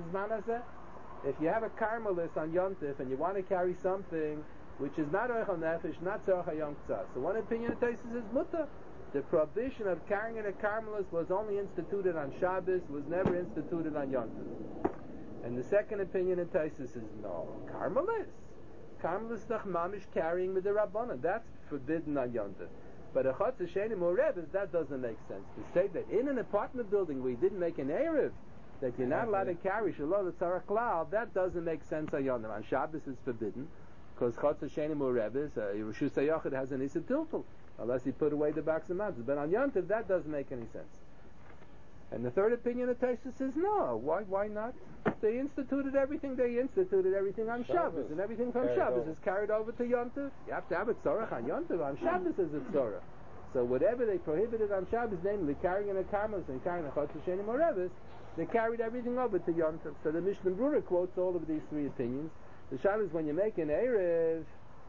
Speaker 1: If you have a carmelis on Yom Tov and you want to carry something which is not Eichel Nefesh, not Tzarech Hayom Tzas, so one opinion of Taisus is mutter. The prohibition of carrying a carmelis was only instituted on Shabbos, was never instituted on Yom Tov. And the second opinion of Taisus is no, carmelis. Carmelis nach mamish carrying with the Rabbanan. That's forbidden on Yom Tov. But a Chotz Shenim or Rebbes, that doesn't make sense. To say that in an apartment building where you didn't make an Erev, that you're not allowed to carry Shalol L'Tzarech Klal, that doesn't make sense on Yontif. On Shabbos it's forbidden, because Chotzer Shenim Urevis, uh, Rishus HaYochid has an Issa Tiltul, unless he put away the box of matzahs. But on Yontif, that doesn't make any sense. And the third opinion of Tosfos says, no, why why not? They instituted everything, they instituted everything on Shabbos, Shabbos and everything from Shabbos over. is carried over to Yontif. You have to have a tzorach on Yontif, on Shabbos is a tzorach. So whatever they prohibited on Shabbos, namely carrying in a karmos and carrying a Chotzer Shenim Urevis, they carried everything over to Yontif. So the Mishnah Brura quotes all of these three opinions. The Shabbos, when you make an Erev,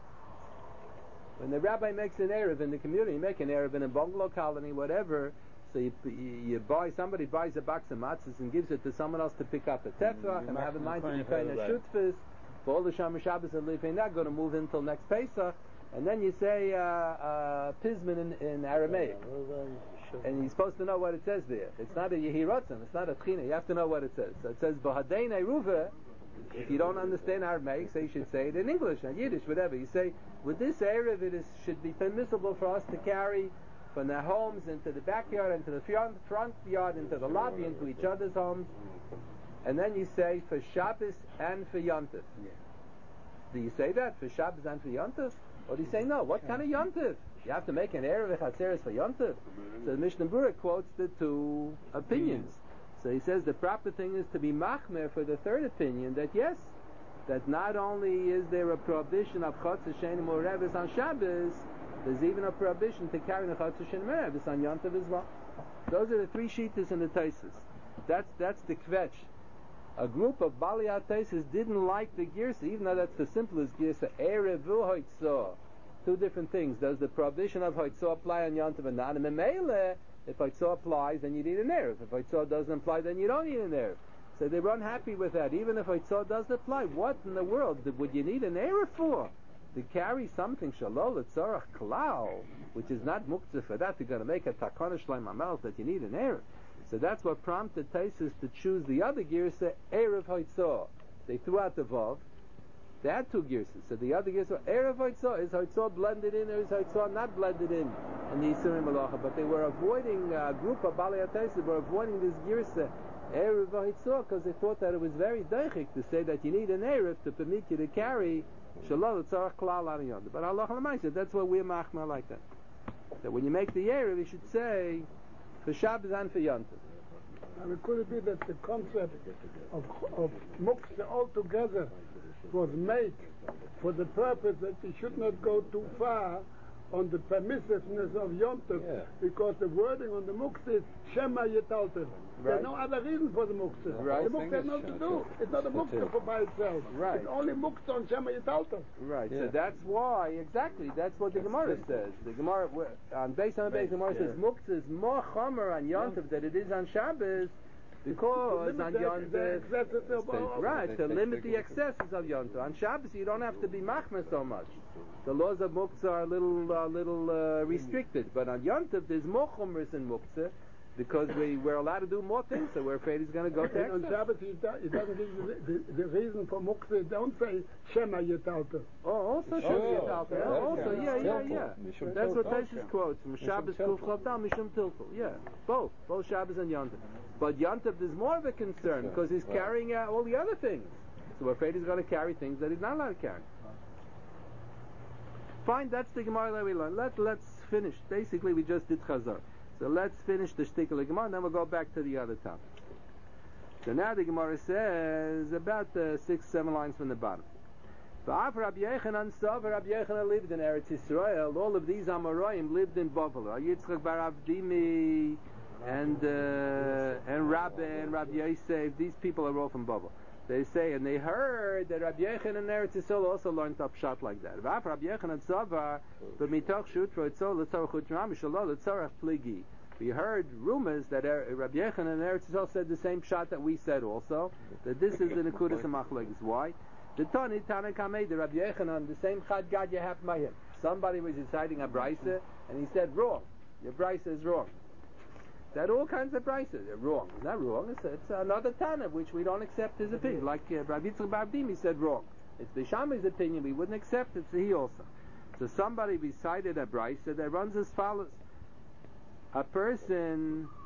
Speaker 1: when the rabbi makes an Erev in the community, you make an Erev in a bungalow colony, whatever, so you, you, you buy, somebody buys a box of matzahs and gives it to someone else to pick up a tefrach and have in mind to be kind of shutfis for all the Shomer Shabbos and Leifei, not going to move in until next Pesach, and then you say uh, uh, Pizman in, in Aramaic, and you're supposed to know what it says there. It's not a Yehirotzen, it's not a Tchina, you have to know what it says. So it says B'Hadein Eruva. If you don't understand Aramaic, so you should say it in English, in Yiddish, whatever. You say, with this Erev, it is, should be permissible for us to carry from their homes into the backyard, into the front, front yard, into the lobby, into each other's homes. And then you say, for Shabbos and for Yontif. Yeah. Do you say that, for Shabbos and for Yontif? Or do you say, no, what kind of Yontif? You have to make an Erev Chatzeres for Yontif? So the Mishnah Brura quotes the two opinions. So he says the proper thing is to be machmer for the third opinion, that yes, that not only is there a prohibition of Chotzer Shenim Urevis on Shabbos, there's even a prohibition to carry the Chotzer Shenim Urevis on Yontif as well. Those are the three shittas in the Tosfos. That's that's the kvetch. A group of Baliyat Tosfos didn't like the girsa, even though that's the simplest girsa. Erev v'hoitzah, two different things. Does the prohibition of hoitzah apply on Yontif and not? And Memele, if hoitzah applies, then you need an erev. If hoitzah doesn't apply, then you don't need an erev. So they were unhappy with that. Even if hoitzah does apply, what in the world would you need an erev for? To carry something Shalol L'Tzarech Klal, which is not muktzah for that, you're going to make a takana shleim amel that you need an erev. So that's what prompted Tosfos to choose the other girsa, erev hoitzah. They threw out the vav. They had two girsas. So the other girsa, erev hoitzah, is hoitzah blended in or is hoitzah not blended in in the Yisurim Malacha? But they were avoiding, a group of Balei Tosfos were avoiding this girsa, erev hoitzah, because they thought that it was very deichik to say that you need an erev to permit you to carry Shalol L'Tzarech Klal on Yontif. But Allah L'Maisa, that's what we're machmer like that. That when you make the erev, you should say for Shabbos and for Yontif.
Speaker 8: And it could be that the concept of, of muktzah altogether was made for the purpose that we should not go too far on the permissiveness of Yontif, yeah. Because the wording on the muktzah is Shema Yitaltel. Right. There's no other reason for the muktzah. Right. The muktzah has nothing to do. It's not a muktzah for by itself. Right. It's only muktzah on Shema Yitaltel.
Speaker 1: Right. Yeah. So that's why, exactly, that's what the that's Gemara simple. says. The Gemara, on base on the base, the Gemara yeah. says muktzah is more chomer on Yontif than it is on Shabbos, because on Yontif, right, to limit the excesses of Yontif. On Shabbos, you don't have to be machmer so much. The laws of muktzah are a little, uh, little uh, restricted, but on Yontif, there's more chumras in muktzah because we we're allowed to do more things. So we're afraid he's going to go to excess.
Speaker 8: On Shabbos, he, do, he doesn't give the, the, the reason for muktzah. Don't say Shema Yitaltel.
Speaker 1: Oh, also Shema Yitaltel. Oh, also, yeah, yeah, yeah. That's what Tosfos quotes from Shabbos Kuf Chavdal Mishum Tiltel. Yeah, both, both Shabbos and Yontif. But Yontif is more of a concern because he's carrying out all the other things. So we're afraid he's going to carry things that he's not allowed to carry. Fine, that's the Gemara that we learned. Let, let's finish. Basically, we just did Chazar. So let's finish the shtick of the Gemara, and then we'll go back to the other topic. So now the Gemara says, about uh, six, seven lines from the bottom. V'af Rabbi Yechanan Sav, Rabbi Yechanan lived in Eretz Yisrael. All of these Amoraim lived in Bavel. Yitzchak bar Avdimi and uh, and Rabbi and Rabbi Yosef. These people are all from Bavel. They say, and they heard that Rabbi Yechanan and Eretz Yisrael also learned up shot like that. V'af Rabbi Yechanan Savar, b'mitoch shutro etzol l'tzorach utram mishalol l'tzorach pligi. We heard rumors that Rabbi Yechanan and Eretz Yisrael said the same shot that we said also, that this is the nekudas hamachleges. Why? The Tani Tana Kamei, the Rabbi Yechanan, the same chad gad you have by him. Somebody was reciting a brisa, and he said, wrong. Your brisa is wrong. That all kinds of prices are wrong. It's not wrong. It's, it's another Tana which we don't accept his opinion. Like uh, Rabbi Yitzchak bar Avdimi said wrong. It's Bishami's opinion. We wouldn't accept it. So he also. So somebody recited a brisa that runs as follows: a person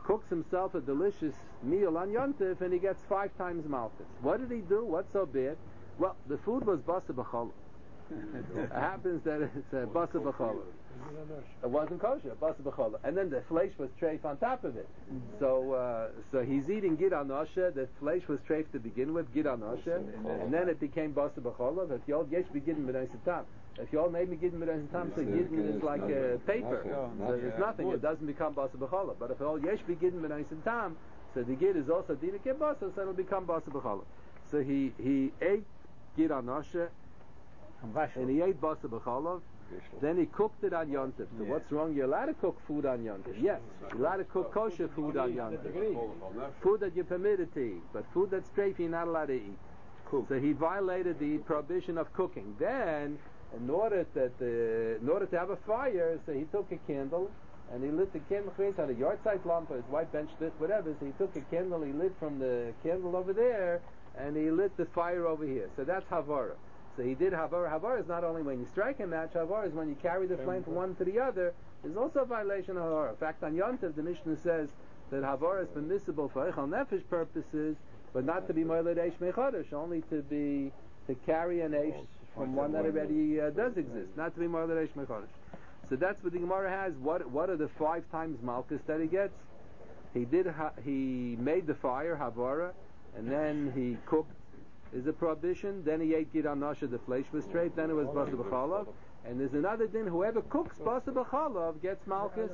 Speaker 1: cooks himself a delicious meal on Yontif, and he gets five times malchus. What did he do? What's so bad? Well, the food was basa b'chala. It happens that it's a basa b'chala. It wasn't kosher, basa b'chala. And then the flesh was treif on top of it. So uh, so he's eating gid anosha. The flesh was treif to begin with, gid anosha, and then it became basa b'chala. If y'all yesh begin b'nei tam. If y'all name me gidin b'nei tam, so gidin is like a paper. So there's nothing. It doesn't become basa b'chala. But if all yesh begin b'nei tam, so the gid is also dina ke basa, so it'll become basa b'chala. So he he ate gid anosha. And he ate basa b'chalav. Then he cooked it on Yontif. So yeah. What's wrong? You're allowed to cook food on Yontif. Yes, you're allowed to cook kosher food on Yontif. Food that you're permitted to eat, but food that's straight you're not allowed to eat. Cool. So he violated the prohibition of cooking. Then, in order that the, in order to have a fire, so he took a candle and he lit the candle. He had a yard size lamp, his white bench lit, whatever. So he took a candle, he lit from the candle over there, and he lit the fire over here. So that's havara. So he did Havara. Havara is not only when you strike a match, Havara is when you carry the flame from one to the other. There's also a violation of Havara. In fact, on Yontif, the Mishnah says that Havara is permissible for Eichel Nefesh purposes, but not to be Moiled Eish Mechodesh, only to be, to carry an Eish from one that already uh, does exist, not to be Moiled Eish Mechodesh. So that's what the Gemara has. What What are the five times Malchus that he gets? He did, ha- he made the fire, Havara, and then he cooked, is a prohibition. Then he ate gid anosha, the flesh was straight. Then it was basa b'chalav. And there's another din, whoever cooks basa b'chalav gets malchus.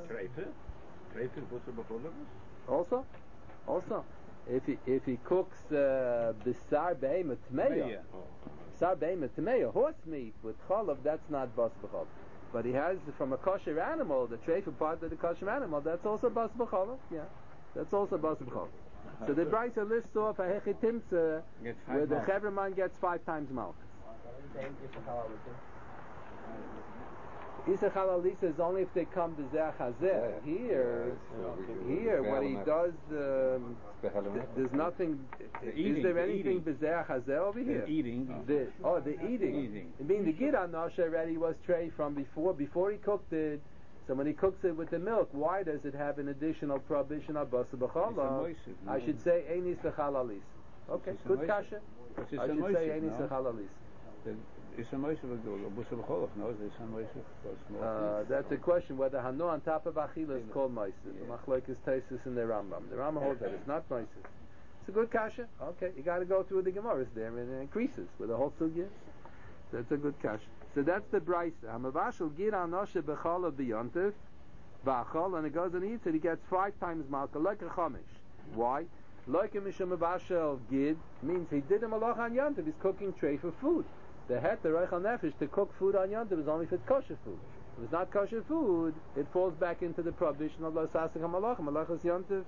Speaker 1: Also, also, if he if he cooks b'sar behemoth tmeya, b'sar behemoth tmeya, horse meat with chalav, that's not basa b'chalav. But he has from a kosher animal, the treifa part of the kosher animal, that's also basa b'chalav. Yeah, that's also basa b'chalav. So the Brisa lists off a hechitimtza where the Chevraman gets five times malchus. Isa chalalisa is only if they come to Zeh Hazeh. Here, here, what he does, um, there's nothing. Is there anything B'Zeh Hazeh over here?
Speaker 3: Eating.
Speaker 1: The, oh, the eating. I mean, the gid anosha already was tray from before. Before he cooked it. So when he cooks it with the milk, why does it have an additional prohibition of basa b'chalav? I should say einis b'chalalis. Okay, good kasha. I should say einis b'chalalis.
Speaker 3: It's a moishe b'chalalis. No, it's a moishe.
Speaker 1: Uh, that's a question whether hanu on top of achila is called moishe. The machlokes taisus in the Rambam. The Rambam holds that it's not moishe. It's a good kasha. Okay, you got to go through the Gemaras there, and it increases with the whole sugya. So it's a good kasha. So that's the Brisa. Hamavashal gid anosha b'chalav b'yontif b'achol, and it goes and eats it. He gets five times malka like a chamish. Why? Like a mishum mavashal gid means he did a malach on yontif. He's cooking tray for food. The het the reichel nefesh to cook food on yontif is only for kosher food. If it's not kosher food, it falls back into the prohibition of lo sasik hamalach. Malach is yontif.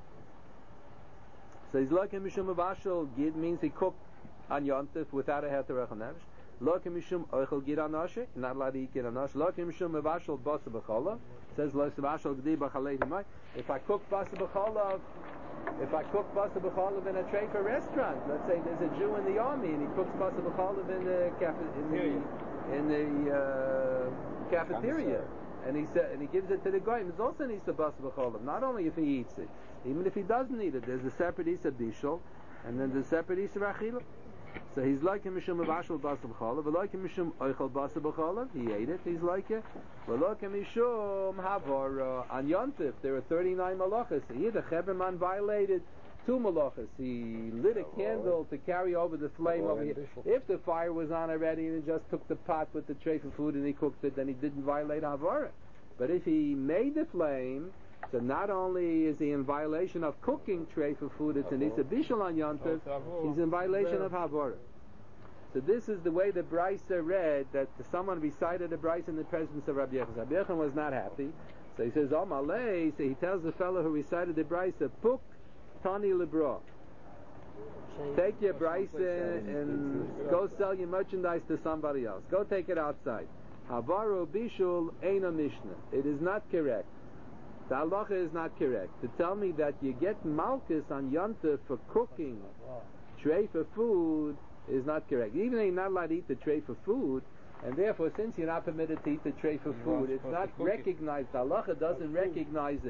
Speaker 1: So he's like a mishum mavashal gid means he cooked on yontif without a het the reichel nefesh. Lo kemishum oichel gid anoshe, not allowed to eat gid anoshe. Lo kemishum mevashal basa b'chalav. Says lo mevashal g'di b'chalei d'mai. If I cook basa b'chalav, if I cook basa b'chalav in a treifa restaurant, let's say there's a Jew in the army and he cooks basa b'chalav in the cafe- in the in the uh, cafeteria, and he said and he gives it to the goyim. It's also an isa basa b'chalav. Not only if he eats it, even if he doesn't eat it, there's a separate isa bishul, and then there's a separate isa rachila. So he's like a mishum mavashal basa b'chalav, but like a mishum oichel basa b'chalav, he ate it. He's like it. But like a mishum havara on yontif, there are thirty-nine malachas. Here the Chevraman violated two malachas. He lit a candle to carry over the flame over here. If the fire was on already and he just took the pot with the tray for food and he cooked it, then he didn't violate havara. But if he made the flame, so not only is he in violation of cooking tray for food, it's an isa bishul on yontif, he's in violation of havara. So this is the way the Brisa read, that someone recited the Brisa in the presence of Rabbi Yechon. Rabbi Yechon was not happy, so he says, "Oh malay," so he tells the fellow who recited the Brisa, "Puk tani lebra." Take your Brisa and go sell your merchandise to somebody else. Go take it outside. Havara bishul eina mishnah. It is not correct. The halacha is not correct. To tell me that you get malchus on yontif for cooking tray for food is not correct. Even though you're not allowed to eat the tray for food, and therefore since you're not permitted to eat the tray for food, it's not recognized. The halacha doesn't recognize it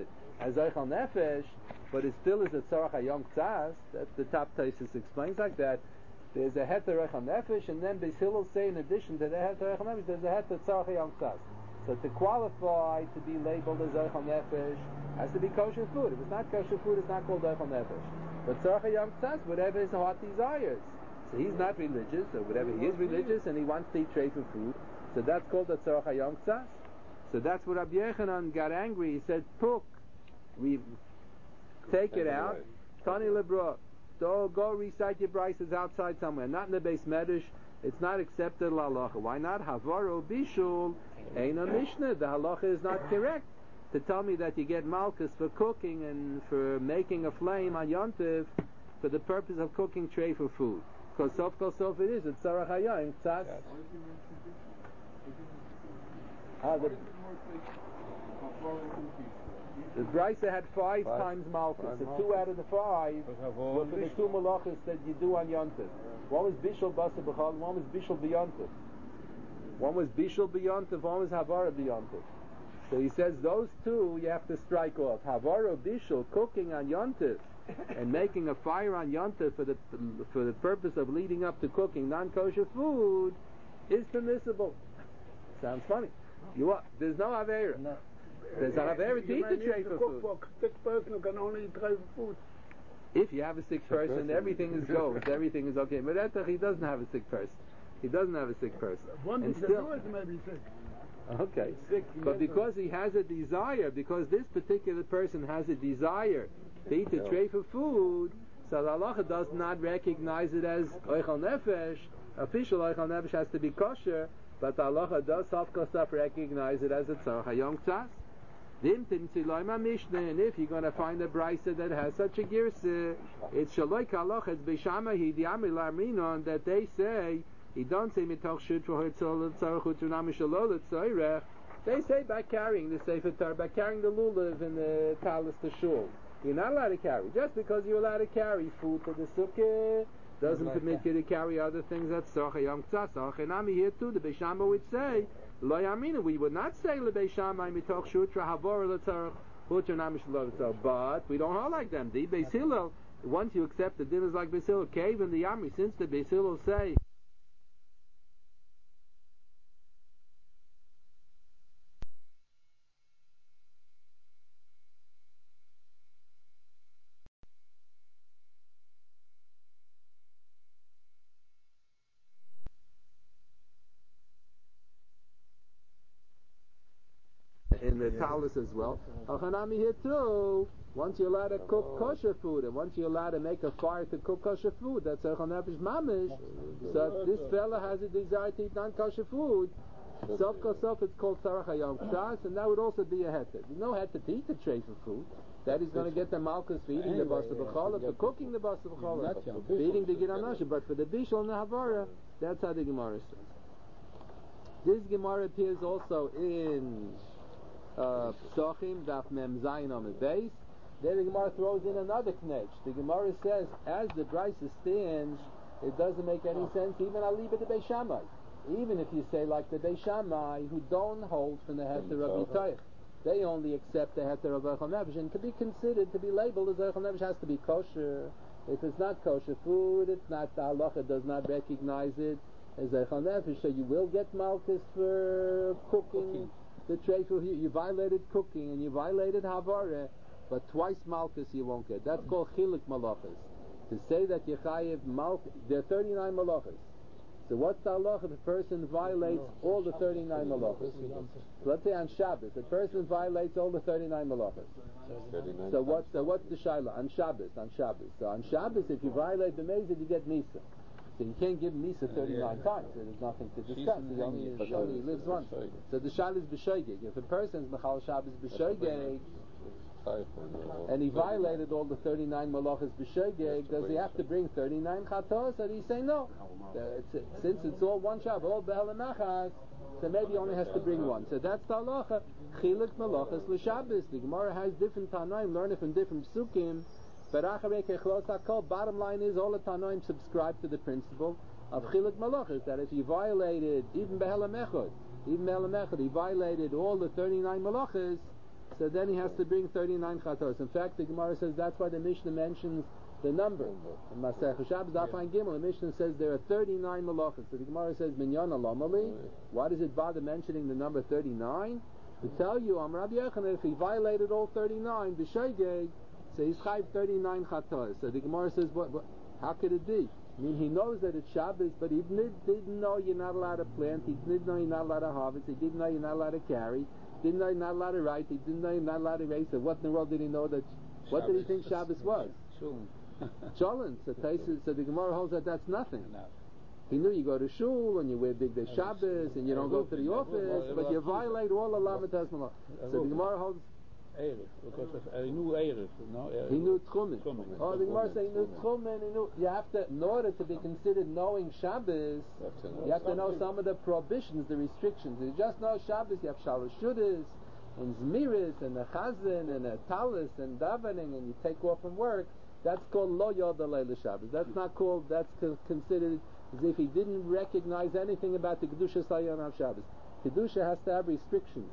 Speaker 1: as Eichel Nefesh, but it still is a Tzarech Hayom Tzas. That the top Taisus explains like that. There's a Heter Eichel Nefesh, and then Beis Hillel say in addition to the Heter Eichel Nefesh, there's a Heter Tzarech Hayom Tzas. So to qualify to be labeled as Eichel Nefesh has to be kosher food. If it's not kosher food, it's not called Eichel Nefesh. But Tzarech Hayom Tzas, whatever his heart desires. So he's not religious, or whatever he is religious, and he wants to eat treifa food. So that's called the Tzarech Hayom Tzas. So that's what Rabbi Yechanan got angry. He said, "Puk, we take it out. Tani lebra, go go recite your brises outside somewhere, not in the base medrash. It's not accepted halacha. Why not? Havaro bishul ain't a mishnah. The halacha is not correct to tell me that you get malchus for cooking and for making a flame on yontiv for the purpose of cooking tray for food. Because sof kol sof it is. It's Tzarech Hayom Tzas. Ah, the, the Brisa had five, five times malchus. Five so malchus. Two out of the five were for the two malachas that you do on yontiv. One was bishul basa b'chal, one was bishul b'yontiv. One was bishul b'yontiv, one was havara b'yontiv. So he says those two you have to strike off. Havara bishul, cooking on yontiv, and making a fire on yontiv for the for the purpose of leading up to cooking non-kosher food is permissible. Sounds funny. You what? There's no avera. No. There's an avera to eat the tray for food.
Speaker 8: For a sick person who can only eat tray for food.
Speaker 1: If you have a sick person, everything is goes. Everything is okay. But that's he doesn't have a sick person. He doesn't have a sick person.
Speaker 8: One
Speaker 1: and
Speaker 8: thing still, to do is maybe sick.
Speaker 1: Okay. Sick, but because he has a desire, because this particular person has a desire to eat the tray for food, so the halacha does not recognize it as oichal nefesh. Official oichal nefesh has to be kosher, but the halacha does self-kosaf recognize it as a tzarech hayom tzas. And if you're going to find a brisa that has such a girsa, it's shaloi kaloch, it's Beishama hidiyami larminon, that they say, he don't say mitoch shut for hertzol tzarech utzunami shalol tzorech. They say by carrying the sefer Torah, by carrying the lulav and the talis to shul. You're not allowed to carry. Just because you're allowed to carry food to the sukkah doesn't like permit that. You to carry other things. That's tzarech hayom tzas. Achenami here too. The Beishama would say, lo yamina. We would not say le Beishama mitoch shutra havor letzarech utzunami shalol tzorech. But we don't hold like them. The Beis Hillel, once you accept the din is like Beis Hillel, cave in the Yami. Since the Beis Hillel say. In the talis as well. Achanami here too. Once you're allowed to cook kosher food, and once you're allowed to make a fire to cook kosher food, that's Eichel Nefesh mamish. So if this fella has a desire to eat non-kosher food, self self it's called tzarech hayom tzas, and that would also be a heter. There's no heter to eat the tray for food. That is going to get the malchus for eating the basa b'chala, for cooking the basa b'chala, for eating the giranasha. But for the bishul and the havara, that's how the Gemara says. This Gemara appears also in Uh, Psochim, Daf Mem Zayin on the base. Then the Gemara throws in another knech. The Gemara says, as the brisa stands, it doesn't make any sense. Even I'll leave it to Beis Shammai. Even if you say like the Beis Shammai, who don't hold from the heter of Yitayich, they only accept the heter of Eichel Nefesh, and to be considered to be labeled as Eichel Nefesh has to be kosher. If it's not kosher food, it's not, the halacha does not recognize it as Eichel Nefesh. So you will get malchus for cooking. The tray for you, you violated cooking and you violated havara, but twice malchus you won't get. That's called chilik malachas. To say that you chayiv malchus, there are thirty-nine malachas. So what's the halacha if a person violates all the thirty-nine malachas? So let's say on Shabbos, a person violates all the thirty-nine malachas. So what's so what's the shaila on Shabbos? On Shabbos. So on Shabbos, if you violate the mezid, you get misa. So you can't give Misa thirty-nine times. So there's nothing to discuss. He only, he only lives once. So the shal is b'shoigeg. If a person is Mechal Shabbos b'shoigeg, and he violated all the thirty-nine malachas b'shoigeg, does he have to bring thirty-nine chatos? Or do you say no? Uh, it's, since it's all one Shabbos, all behel and machas, so maybe he only has to bring one. So that's the halacha. Chilik malachas l'Shabbos. The Gemara has different tanaim, learn it from different psukim. Bottom line is all the Tanoim subscribe to the principle of Chilik Malachas, that if you violated even Behelam Echad, even Behelam Echad, he violated all the thirty-nine Malachas, so so then he has to bring thirty-nine chatos. In fact, the Gemara says that's why the Mishnah mentions the number. In Masech Shabbos, Daf Ein Gimel, the Mishnah says there are thirty-nine malachas. So the Gemara says, Minyan Alamali. Why does it bother mentioning the number thirty-nine? To tell you, Am Rabbi Yochanan, if he violated all thirty-nine, B'Sheigeg, so he's chayv thirty-nine chatos. So the Gemara says, what, what, how could it be? I mean, he knows that it's Shabbos, but he didn't, didn't know you're not allowed to plant, he didn't know you're not allowed to harvest, he didn't know you're not allowed to carry, didn't know you're not allowed to write, he didn't know you're not allowed to race. So what in the world did he know that, what did he think Shabbos was? Sholin. So, so the Gemara holds that that's nothing. He knew you go to shul and you wear big day Shabbos and you don't go to the office, but you violate all the Lamatas Malach. So the Gemara holds.
Speaker 3: Erev, because he knew Erev, no? Erev.
Speaker 1: He knew Tchumen. Oh, the Gemara saying he knew Tchumen. He knew. You have to, in order to be considered knowing Shabbos, you have to know some of the prohibitions, the restrictions. If you just know Shabbos, you have Shalosh Shudas and Zmiris and a Chazan and a Talis and davening, and you take off from work. That's called Lo Yoda Leila Shabbos. That's not called. That's co- considered as if he didn't recognize anything about the Kedusha Sayon of Shabbos. Kedusha has to have restrictions.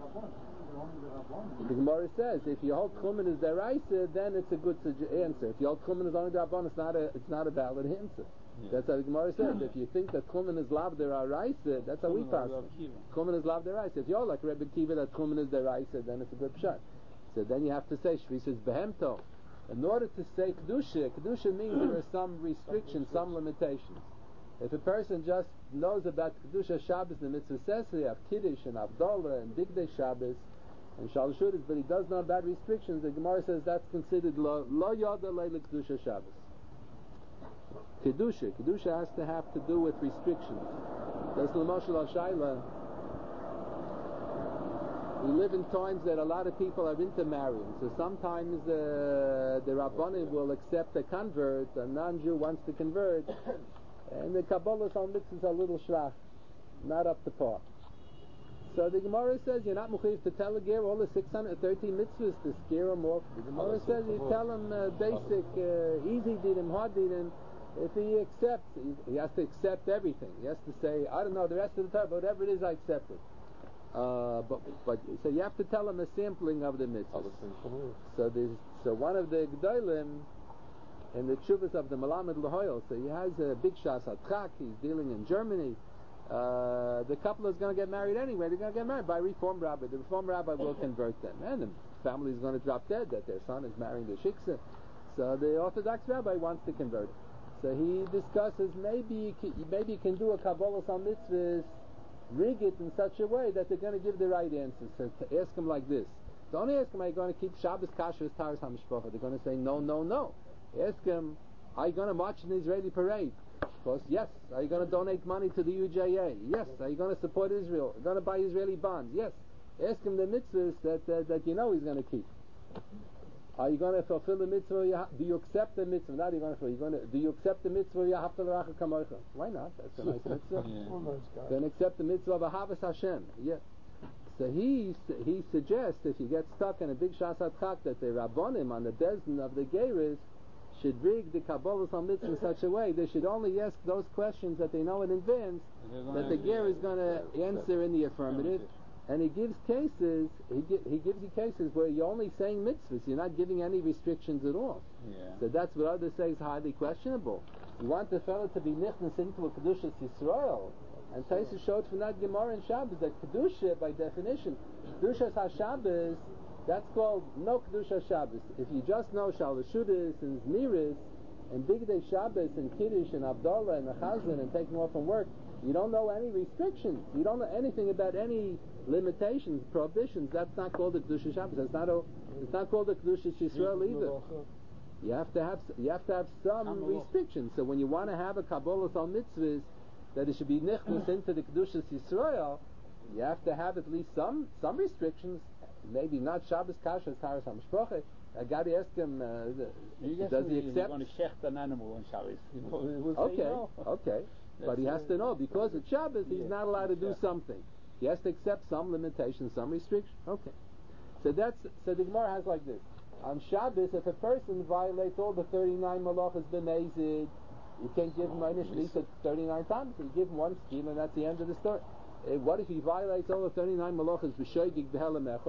Speaker 1: The Gemara says if you hold Chumen as deraisa, then it's a good suge- answer. If you hold Chumen as only derabon, it's not a it's not a valid answer. Yeah. That's how the Gemara says. If you think that Chumen is lav deraisa, that's how we pass. Chumen is lav deraisa. If you're like Rebbe Kiva that Chumen is deraisa, then it's a good pshat. So then you have to say Shvi says behemto. In order to say Kedusha, Kedusha means there are some restrictions, some limitations. If a person just knows about Kedusha Shabbos, the mitzvah says they have Kiddush and Avdallah and Big Day Shabbos and Shalosh Shudas, but he does know about restrictions, the Gemara says that's considered Lo Yada Leila Kedusha Shabbos. Kedusha, Kedusha has to have to do with restrictions. That's L'moshel Al-Shaila. We live in times that a lot of people are into marrying, so sometimes uh, the Rabbanim will accept a convert, a non-Jew wants to convert, and the Kabbalah's on mitzvahs are a little shlach, not up to par. So the Gemara says you're not mechuyev to tell a ger all the six hundred thirteen mitzvahs to scare him off. The Gemara says you tell him uh, basic, uh, easy dinim, hard dinim. If he accepts, he, he has to accept everything. He has to say, I don't know the rest of the time, but whatever it is, I accept it. Uh, but but so you have to tell him a sampling of the mitzvahs. So there's so one of the Gdolim in the Tshuvas of the Malamed L'Hoyel, so he has a big Shas Atchak, he's dealing in Germany. Uh, the couple is going to get married anyway. They're going to get married by a Reform Rabbi. The Reform Rabbi will convert them, and the family is going to drop dead that their son is marrying the Shiksa. So the Orthodox Rabbi wants to convert. So he discusses maybe you can, maybe you can do a Kabbalah on mitzvahs, rig it in such a way that they're going to give the right answers. So to ask him like this. Don't ask him, are you going to keep Shabbos Kasher Taras HaMishpacha? They're going to say, no, no, no. Ask him, are you going to march in the Israeli parade? Of course, yes. Are you going to donate money to the U J A? Yes. Are you going to support Israel? Are you going to buy Israeli bonds? Yes. Ask him the mitzvahs that, uh, that you know he's going to keep. Are you going to fulfill the mitzvah? You ha- do you accept the mitzvah? Not even if you're going to. Do you accept the mitzvah? You have to l'racha kamocha. Why not? That's a nice mitzvah. Yeah. Then accept the mitzvah of Ahavas Hashem. Yeah. So he he suggests if you get stuck in a big shas atchak that the rabbonim on the bezdin of the geiris should rig the kabbalas on mitzvah in such a way they should only ask those questions that they know in advance that the ger is going to answer in the affirmative. And he gives cases, he, gi- he gives you cases where you're only saying mitzvahs, you're not giving any restrictions at all. Yeah. So that's what others say is highly questionable. You want the fellow to be nichnas into a Kedushas Yisrael, and Taisa showed from that Gemara in Shabbos that Kedusha, by definition, Kedushas HaShabbos, that's called no Kedusha Shabbos. If you just know Shalosh Shudas and Zmiris, and Big Day Shabbos, and Kiddush, and Avdallah, and Chazan, and taking off from work, you don't know any restrictions. You don't know anything about any limitations, prohibitions. That's not called a Kedusha Shabbos. That's not a, it's not called a Kedusha Yisrael either. You have to have you have to have some restrictions. So when you want to have a Kabbalah on mitzvahs that it should be nichnas into the Kedusha Yisrael, you have to have at least some some restrictions. Maybe not Shabbos Kasher Taras HaMishpacha. I got to ask him. Uh, the, does he accept?
Speaker 3: You're going to shecht an animal on Shabbos. You know,
Speaker 1: okay,
Speaker 3: no.
Speaker 1: okay. But he has to know, because it's Shabbos, he's yeah, not allowed to do something. He has to accept some limitations, some restrictions. Okay. So that's so the Gemara has like this. On Shabbos, if a person violates all the thirty-nine malachas b'mezid, you can't give him Einish Lisa thirty-nine times. You give him one scheme, and that's the end of the story. Uh, what if he violates all the thirty-nine malachas b'shoigig b'helam echad?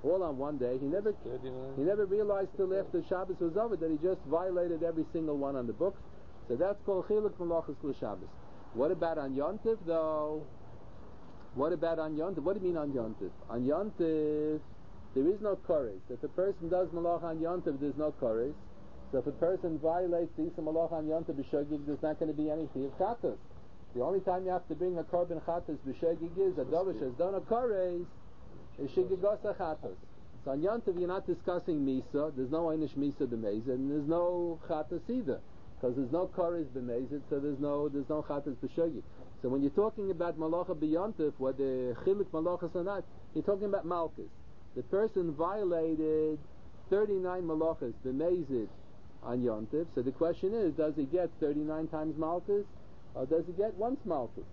Speaker 1: all on one day. He never he never realized till after Shabbos was over that he just violated every single one on the books. So that's called Chiluk Malachas L'Shabbos. What about on Yontif though? What about on Yontif? What do you mean on Yontif? On Yontif, there is no Kores. If a person does Malach on Yontif, there's no Kores. So if a person violates the Isa Malach on Yontif B'Shogig, there's not going to be any Chiyav Chatas. The only time you have to bring a Korban Chatas B'Shogig is a Dovish has done a Kores, is Shigigasa Chatas. So on Yontif you're not discussing Misa, there's no Einish Misa B'Mezid, and there's no Chatas either. Because there's no Kores B'Mezid, so there's no there's no Chatas B'Shogig. So when you're talking about Malacha B'Yontif, whether Chiluk Malachas or not, you're talking about Malchus. The person violated thirty-nine Malachas B'Mezid on Yontif, so the question is, does he get thirty-nine times Malchus, or does he get once Malchus?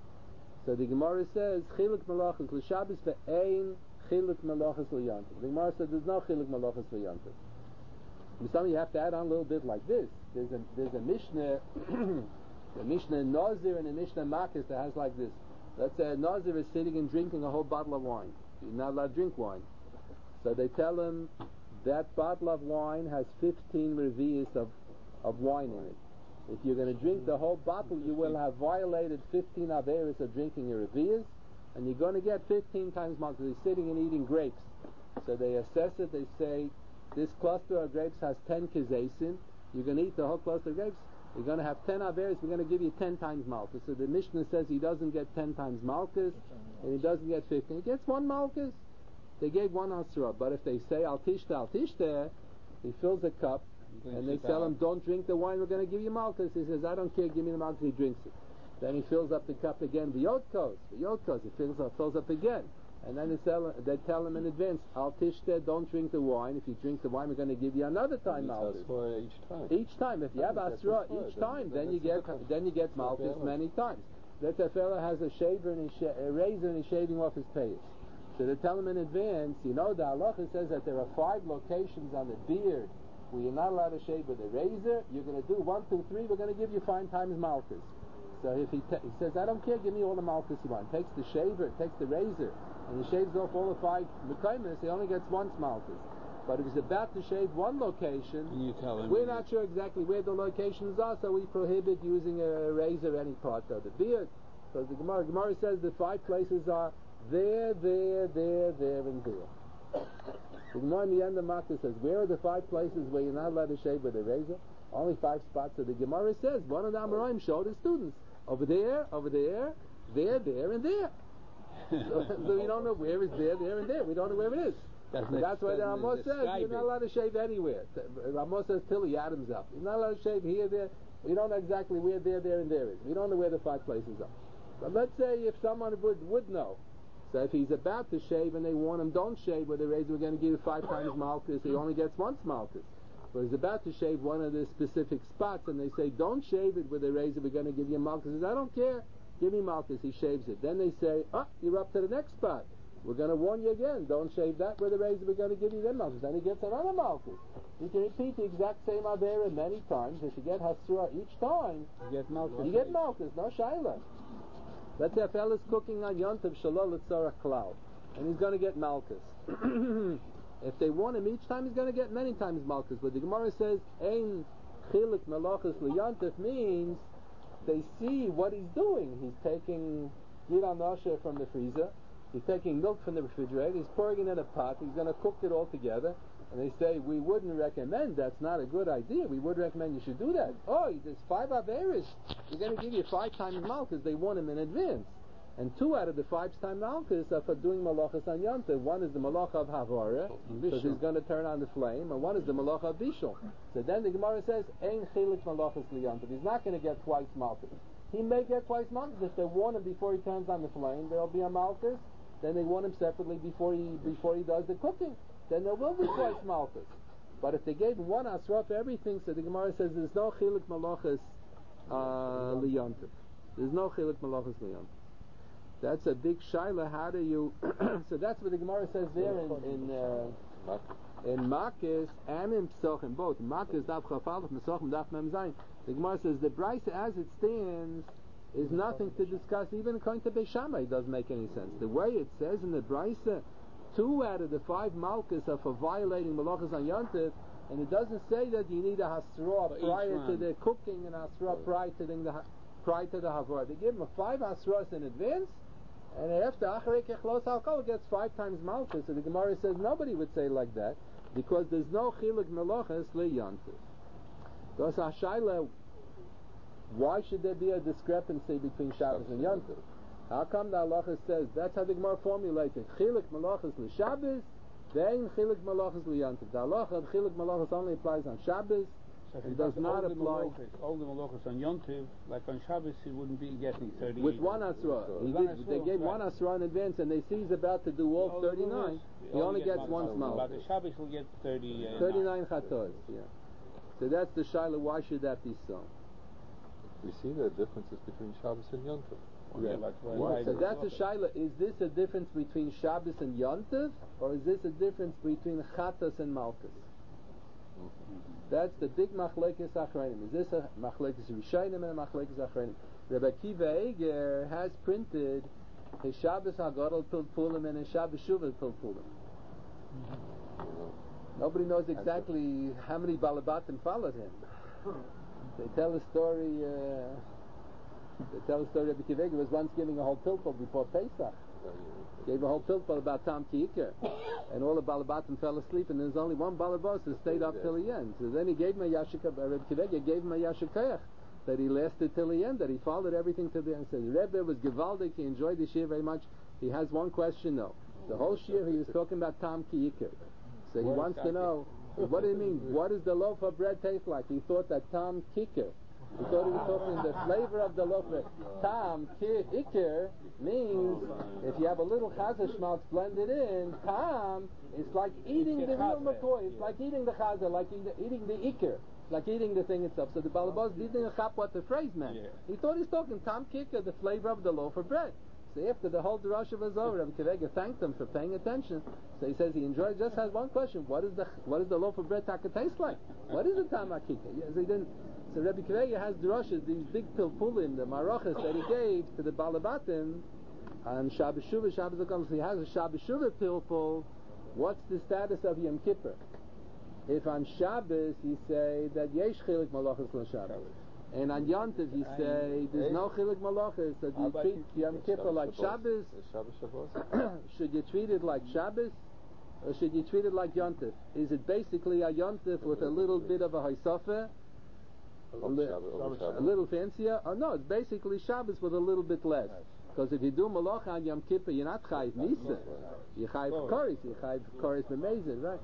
Speaker 1: So the Gemara says, Chiluk Malachas L'Shabbos ve'ein Chiluk Malachas L'Yontif. The Gemara says there's no Chiluk Malachas L'Yontif. And some you have to add on a little bit like this. There's a there's a Mishnah, a Mishnah Nazir and a Mishnah Makis that has like this. Let's say a Nazir is sitting and drinking a whole bottle of wine. He's not allowed to drink wine. So they tell him that bottle of wine has fifteen revi'is of, of wine in it. If you're going to drink the whole bottle, you will have violated fifteen averis of drinking your revi'is, and you're going to get fifteen times more because he's sitting and eating grapes. So they assess it, they say, this cluster of grapes has ten kizesim, you're going to eat the whole cluster of grapes, you're going to have ten averis, we're going to give you ten times malchus. So the Mishnah says he doesn't get ten times malchus, and he doesn't get fifteen, he gets one malchus. They gave one asra, but if they say al tishta al tishta, he fills a cup, and they tell him, don't drink the wine, we're going to give you malchus. He says, I don't care, give me the malchus, he drinks it. Then he fills up the cup again, the yotkos, the yotkos, he fills up, fills up again. And then they tell, they tell him in advance, al tishta, don't drink the wine, if you drink the wine, we're going to give you another time malchus.
Speaker 5: Each time.
Speaker 1: Each time, if you have asra, each time, then you get, then you get malchus many times. Let's say a fellow has a shaver and he's sh- a razor and he's shaving off his payas. So they tell him in advance, you know, the halacha says that there are five locations on the beard where you're not allowed to shave with a razor. You're going to do one, two, three, we're going to give you five times malchus. So if he, te- he says, I don't care, give me all the malchus you want. Takes the shaver, takes the razor, and he shaves off all the five mekaymes, he only gets once malchus. But if he's about to shave one location,
Speaker 5: you tell him
Speaker 1: we're not sure exactly where the locations are, so we prohibit using a razor any part of the beard. So the Gemara, Gemara says the five places are there, there, there, there, and there. The Gemara in the end of Makkah says, where are the five places where you're not allowed to shave with a razor? Only five spots. So the Gemara says, one of the Amoraim showed his students. Over there, over there, there, there, and there. So, so we don't know where is there, there, and there. We don't know where it is.
Speaker 5: Doesn't
Speaker 1: That's why the
Speaker 5: doesn't
Speaker 1: Ramos says
Speaker 5: describe
Speaker 1: you're not
Speaker 5: it.
Speaker 1: allowed to shave anywhere. Ramos says till he Adams up. You're not allowed to shave here, there. We don't know exactly where there, there, and there is. We don't know where the five places are. But let's say if someone would, would know. So if he's about to shave and they warn him, don't shave with a razor, we're going to give you five times malchus, he only gets once malchus. But he's about to shave one of the specific spots and they say, don't shave it with a razor, we're going to give you malchus. He says, I don't care, give me malchus. He shaves it. Then they say, oh, you're up to the next spot. We're going to warn you again, don't shave that with a razor, we're going to give you that malchus. Then he gets another malchus. You can repeat the exact same avera many times. If you get hasura each time,
Speaker 5: You get malchus.
Speaker 1: you get malchus, no shaila. Let's say a fella's cooking on Yontav Shalol Tzarach Klal, and he's going to get malchus. If they warn him each time, he's going to get many times malchus. But the Gemara says, Ein Chilik Malachus L'Yontav means they see what he's doing. He's taking Giran Nasha from the freezer, he's taking milk from the refrigerator, he's pouring it in a pot, he's going to cook it all together. And they say, we wouldn't recommend, that's not a good idea, we would recommend you should do that. Oh, there's five averis, we're going to give you five times malchus. They want him in advance. And two out of the five times malchus are for doing malachas on Yontav. One is the malacha of Havara, because he's going to turn on the flame, and one is the malacha of Bishul. So then the Gemara says, Ein chilik malachas liyontav. He's not going to get twice malchus. He may get twice malchus. If they warn him before he turns on the flame, there'll be a malchus. Then they warn him separately before he before he does the cooking. Then there will be twice malchus. But if they gave him one asra for everything, so the Gemara says there's no chilik malachas uh, liyontav. There's no chilik malachas liyontav. That's a big shaila. How do you? So that's what the Gemara says there in in uh, in Makis and in Psochim, both Makis daf chafalach, Psochim daf mem zayin. The Gemara says the brisa as it stands is nothing to discuss. Even according to Beis Shammai, it doesn't make any sense. The way it says in the brisa two out of the five malchus are for violating malachas on Yontif, and it doesn't say that you need a hasra
Speaker 3: For each
Speaker 1: prior to
Speaker 3: one.
Speaker 1: the cooking and hasra prior to the prior to the havor. They give him five hasras in advance, and after acharei kechlos alcohol gets five times malchus. So the Gemara says nobody would say like that because there's no chiluk malachas li Yontif. Thus Hashaila, why should there be a discrepancy between Shabbos and Yontif? How come the halacha says that's how the Gemara formulated chiluk malachas li Shabbos, then chiluk malachas li Yontif? The halacha of chiluk malachas only applies on Shabbos.
Speaker 3: So if
Speaker 1: It
Speaker 3: you
Speaker 1: does
Speaker 3: got
Speaker 1: not
Speaker 3: all the
Speaker 1: apply-
Speaker 3: malachas- all the malachas on Yontiv, like on Shabbos, he wouldn't be getting thirty.
Speaker 1: With one asra, he
Speaker 3: One
Speaker 1: did,
Speaker 3: asra,
Speaker 1: they gave
Speaker 3: right.
Speaker 1: one asra in advance, and they see he's about to do all thirty-nine. He only gets one small.
Speaker 3: But the Shabbos will get thirty. Uh,
Speaker 1: thirty-nine chatos, yeah. So that's the shaila. Why should that be so?
Speaker 5: We see the differences between Shabbos and Yom Tov.
Speaker 3: Yeah, but why-
Speaker 1: Right,
Speaker 3: why
Speaker 1: so
Speaker 3: the
Speaker 1: that's the
Speaker 3: malachas?
Speaker 1: shaila. Is this a difference between Shabbos and Yontif, or is this a difference between chatos and malchus? That's the big machlekes achreinim. Is this a machlekes rishayim and a machlekes achreinim? Rabbi Akiva Eger has printed his Shabbos Hagadol Pilpulim and his Shabbos Shuvah Pilpulim. Nobody knows exactly how many Balabatim followed him. They tell a story. Uh, they tell a story. Rabbi Akiva Eger was once giving a whole pilpul before Pesach. Gave a whole pilpul about Tam Ki'ikar, and all the Balabatim fell asleep, and there's only one Balabas who stayed up till the end. So then he gave him a Yashika, Rabbi Akiva Eger gave him a Yashikayach, that he lasted till the end, that he followed everything to the end. Says Rebbe was Givaldik, he enjoyed the Shir very much. He has one question though. The whole Shir he was talking about Tam Ki'ikar. So he
Speaker 3: What
Speaker 1: wants
Speaker 3: is
Speaker 1: to
Speaker 3: Tam
Speaker 1: know, what do you mean? What does the loaf of bread taste like? He thought that Tam Ki'ikar. He thought he was talking the flavor of the loaf. Tam Ki'ikar means if you have a little chazer schmaltz blended in, Tam, it's like eating the real McCoy. It's like eating the chazer, like eating the, eating the ikar. Like eating the thing itself. So the Balabas didn't chap what the phrase meant.
Speaker 3: Yeah.
Speaker 1: He thought he's talking Tam Ki'ikar, the flavor of the loaf of bread. So after the whole drasha was over, Rabbi Akiva Eger thanked him for paying attention. So he says he enjoyed. Just has one question: What is the what does the loaf of bread taka taste like? What is the Tam Ki'ikar? Yes, he didn't. So Rabbi Akiva Eger has drashas, these big pilpulim, the marachas that he gave to the Balabatim on Shabbos Shuvah. Shabbos Akam. So he has a Shabbos Shuvah pilpul. What's the status of Yom Kippur? If on Shabbos you say that yesh chilik malachas la Shabbos, and on Yom Tov you say there's no chilik malachas, so do you treat Yom Kippur like Shabbos?
Speaker 5: Shabbos Shabbos.
Speaker 1: Should you treat it like Shabbos, or should you treat it like Yom Tov? Is it basically a Yom Tov with a little bit of a haisafa, a, li- a little fancier? Or no, it's basically Shabbos with a little bit less. Because if you do malacha on Yom Kippur, you're not chayiv nisa, you're chayiv koris, you're chayiv koris b'mezid, right?